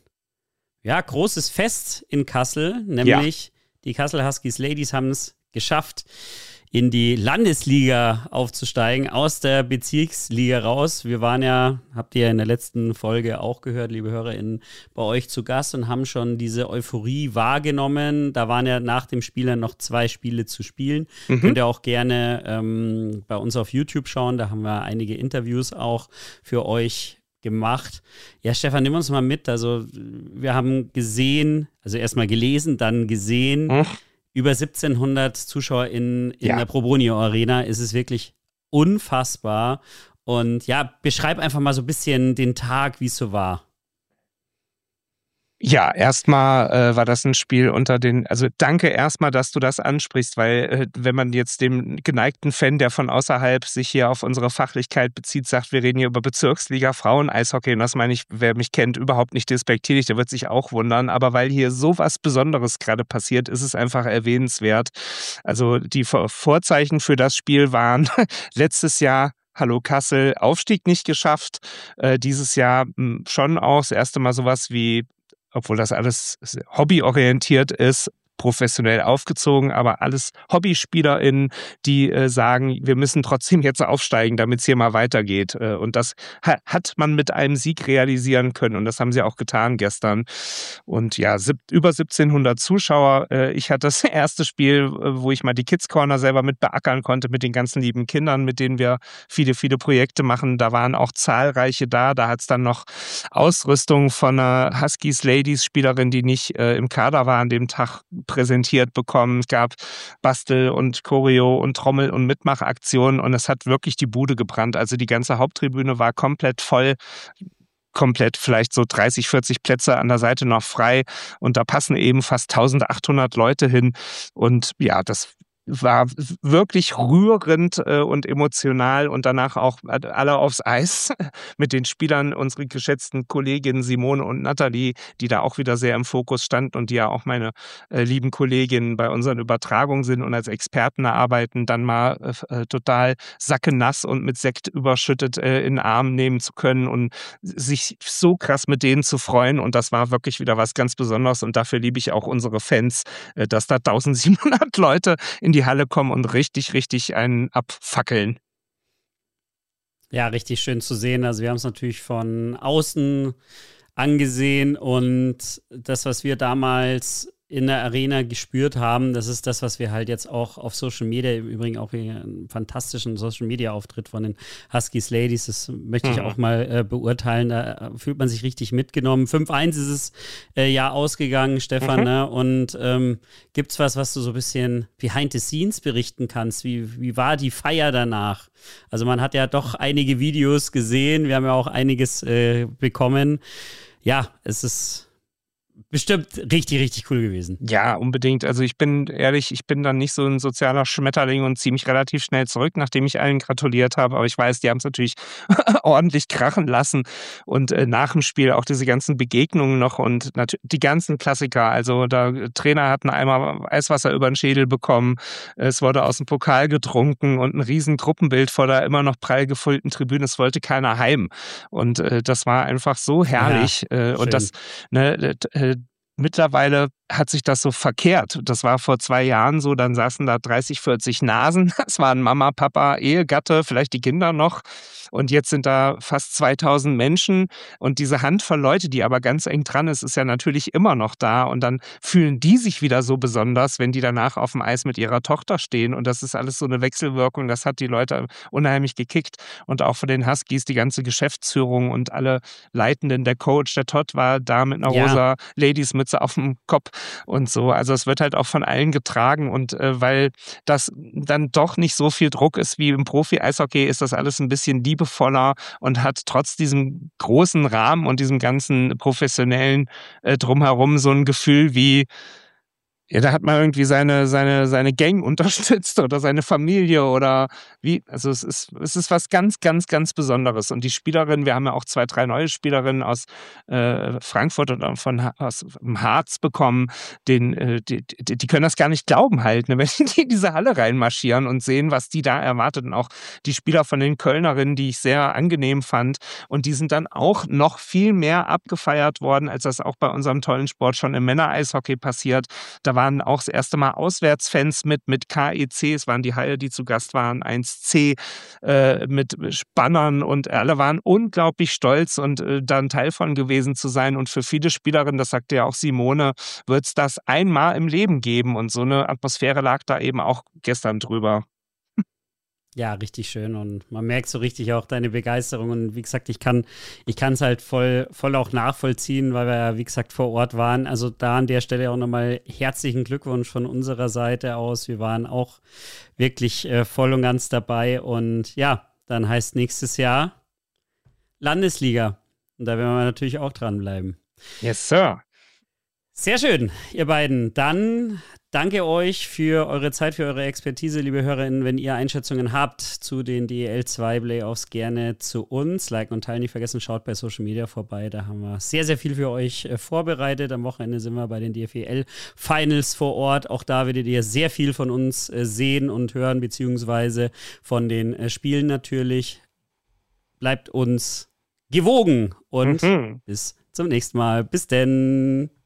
ja, großes Fest in Kassel, nämlich ja. die Kassel Huskies Ladies haben es geschafft, in die Landesliga aufzusteigen, aus der Bezirksliga raus. Wir waren ja, habt ihr in der letzten Folge auch gehört, liebe HörerInnen, bei euch zu Gast und haben schon diese Euphorie wahrgenommen. Da waren ja nach dem Spiel dann noch zwei Spiele zu spielen. Mhm. Könnt ihr auch gerne ähm, bei uns auf YouTube schauen, da haben wir einige Interviews auch für euch gemacht. Ja, Stefan, nimm uns mal mit. Also wir haben gesehen, also erstmal gelesen, dann gesehen, hm. über siebzehnhundert Zuschauer in, in ja. der Probonio Arena. Es ist wirklich unfassbar. Und ja, beschreib einfach mal so ein bisschen den Tag, wie es so war. Ja, erstmal äh, war das ein Spiel unter den, also danke erstmal, dass du das ansprichst, weil äh, wenn man jetzt dem geneigten Fan, der von außerhalb sich hier auf unsere Fachlichkeit bezieht, sagt, wir reden hier über Bezirksliga Frauen-Eishockey und das meine ich, wer mich kennt, überhaupt nicht despektierlich, der wird sich auch wundern, aber weil hier so was Besonderes gerade passiert, ist es einfach erwähnenswert. Also die Vorzeichen für das Spiel waren letztes Jahr Hallo Kassel, Aufstieg nicht geschafft, äh, dieses Jahr mh, schon auch das erste Mal sowas wie, obwohl das alles hobbyorientiert ist, professionell aufgezogen, aber alles HobbyspielerInnen, die äh, sagen, wir müssen trotzdem jetzt aufsteigen, damit es hier mal weitergeht. Äh, und das ha- hat man mit einem Sieg realisieren können und das haben sie auch getan gestern. Und ja, sieb- über siebzehnhundert Zuschauer. Äh, ich hatte das erste Spiel, äh, wo ich mal die Kids Corner selber mit beackern konnte, mit den ganzen lieben Kindern, mit denen wir viele, viele Projekte machen. Da waren auch zahlreiche da. Da hat es dann noch Ausrüstung von einer Huskies Ladies Spielerin, die nicht äh, im Kader war an dem Tag, präsentiert bekommen. Es gab Bastel- und Choreo- und Trommel- und Mitmachaktionen und es hat wirklich die Bude gebrannt. Also die ganze Haupttribüne war komplett voll, komplett vielleicht so dreißig, vierzig Plätze an der Seite noch frei und da passen eben fast eintausendachthundert Leute hin und ja, das war wirklich rührend äh, und emotional und danach auch alle aufs Eis mit den Spielern, unsere geschätzten Kolleginnen Simone und Nathalie, die da auch wieder sehr im Fokus standen und die ja auch meine äh, lieben Kolleginnen bei unseren Übertragungen sind und als Experten arbeiten, dann mal äh, total sackenass und mit Sekt überschüttet äh, in den Arm nehmen zu können und sich so krass mit denen zu freuen und das war wirklich wieder was ganz Besonderes und dafür liebe ich auch unsere Fans, äh, dass da eintausendsiebenhundert Leute in die Halle kommen und richtig, richtig einen abfackeln. Ja, richtig schön zu sehen. Also wir haben es natürlich von außen angesehen und das, was wir damals in der Arena gespürt haben, das ist das, was wir halt jetzt auch auf Social Media, im Übrigen auch einen fantastischen Social-Media-Auftritt von den Huskies Ladies, das möchte ich mhm. auch mal äh, beurteilen, da fühlt man sich richtig mitgenommen. fünf eins ist es äh, ja ausgegangen, Stefan, mhm. ne? Und ähm, gibt's was, was du so ein bisschen behind the scenes berichten kannst? Wie, wie war die Feier danach? Also man hat ja doch einige Videos gesehen, wir haben ja auch einiges äh, bekommen. Ja, es ist bestimmt richtig, richtig cool gewesen. Ja, unbedingt. Also ich bin ehrlich, ich bin dann nicht so ein sozialer Schmetterling und ziehe mich relativ schnell zurück, nachdem ich allen gratuliert habe. Aber ich weiß, die haben es natürlich ordentlich krachen lassen. Und äh, nach dem Spiel auch diese ganzen Begegnungen noch und nat- die ganzen Klassiker. Also der Trainer hat einen Eimer Eiswasser über den Schädel bekommen. Es wurde aus dem Pokal getrunken und ein riesen Gruppenbild vor der immer noch prall gefüllten Tribüne. Es wollte keiner heim. Und äh, das war einfach so herrlich. Ja, äh, und das, ne, äh, mittlerweile hat sich das so verkehrt. Das war vor zwei Jahren so, dann saßen da dreißig, vierzig Nasen. Das waren Mama, Papa, Ehegatte, vielleicht die Kinder noch. Und jetzt sind da fast zweitausend Menschen. Und diese Handvoll Leute, die aber ganz eng dran ist, ist ja natürlich immer noch da. Und dann fühlen die sich wieder so besonders, wenn die danach auf dem Eis mit ihrer Tochter stehen. Und das ist alles so eine Wechselwirkung. Das hat die Leute unheimlich gekickt. Und auch von den Huskies, die ganze Geschäftsführung und alle Leitenden, der Coach, der Todd war da mit einer ja. rosa Ladies-Mütze auf dem Kopf und so. Also es wird halt auch von allen getragen und äh, weil das dann doch nicht so viel Druck ist wie im Profi-Eishockey, ist das alles ein bisschen liebevoller und hat trotz diesem großen Rahmen und diesem ganzen professionellen äh, Drumherum so ein Gefühl wie, ja, da hat man irgendwie seine, seine, seine Gang unterstützt oder seine Familie oder wie. Also es ist, es ist was ganz, ganz, ganz Besonderes. Und die Spielerinnen, wir haben ja auch zwei, drei neue Spielerinnen aus äh, Frankfurt und von aus dem Harz bekommen, den, äh, die, die, die können das gar nicht glauben halt, ne, wenn die in diese Halle reinmarschieren und sehen, was die da erwartet. Und auch die Spieler von den Kölnerinnen, die ich sehr angenehm fand. Und die sind dann auch noch viel mehr abgefeiert worden, als das auch bei unserem tollen Sport schon im Männer-Eishockey passiert. Da war waren auch das erste Mal Auswärtsfans mit, mit K E C, es waren die Haie, die zu Gast waren, eins C, äh, mit Bannern und alle waren unglaublich stolz und äh, da ein Teil von gewesen zu sein. Und für viele Spielerinnen, das sagte ja auch Simone, wird es das einmal im Leben geben. Und so eine Atmosphäre lag da eben auch gestern drüber. Ja, richtig schön und man merkt so richtig auch deine Begeisterung und wie gesagt, ich kann ich kann es halt voll, voll auch nachvollziehen, weil wir ja, wie gesagt, vor Ort waren. Also da an der Stelle auch nochmal herzlichen Glückwunsch von unserer Seite aus. Wir waren auch wirklich äh, voll und ganz dabei und ja, dann heißt nächstes Jahr Landesliga und da werden wir natürlich auch dranbleiben. Yes, Sir. Sehr schön, ihr beiden. Dann danke euch für eure Zeit, für eure Expertise, liebe HörerInnen. Wenn ihr Einschätzungen habt zu den D E L zwei Playoffs, gerne zu uns. Liken und teilen nicht vergessen, schaut bei Social Media vorbei. Da haben wir sehr, sehr viel für euch äh, vorbereitet. Am Wochenende sind wir bei den D F E L-Finals vor Ort. Auch da werdet ihr sehr viel von uns äh, sehen und hören, beziehungsweise von den äh, Spielen natürlich. Bleibt uns gewogen und Mhm. bis zum nächsten Mal. Bis denn.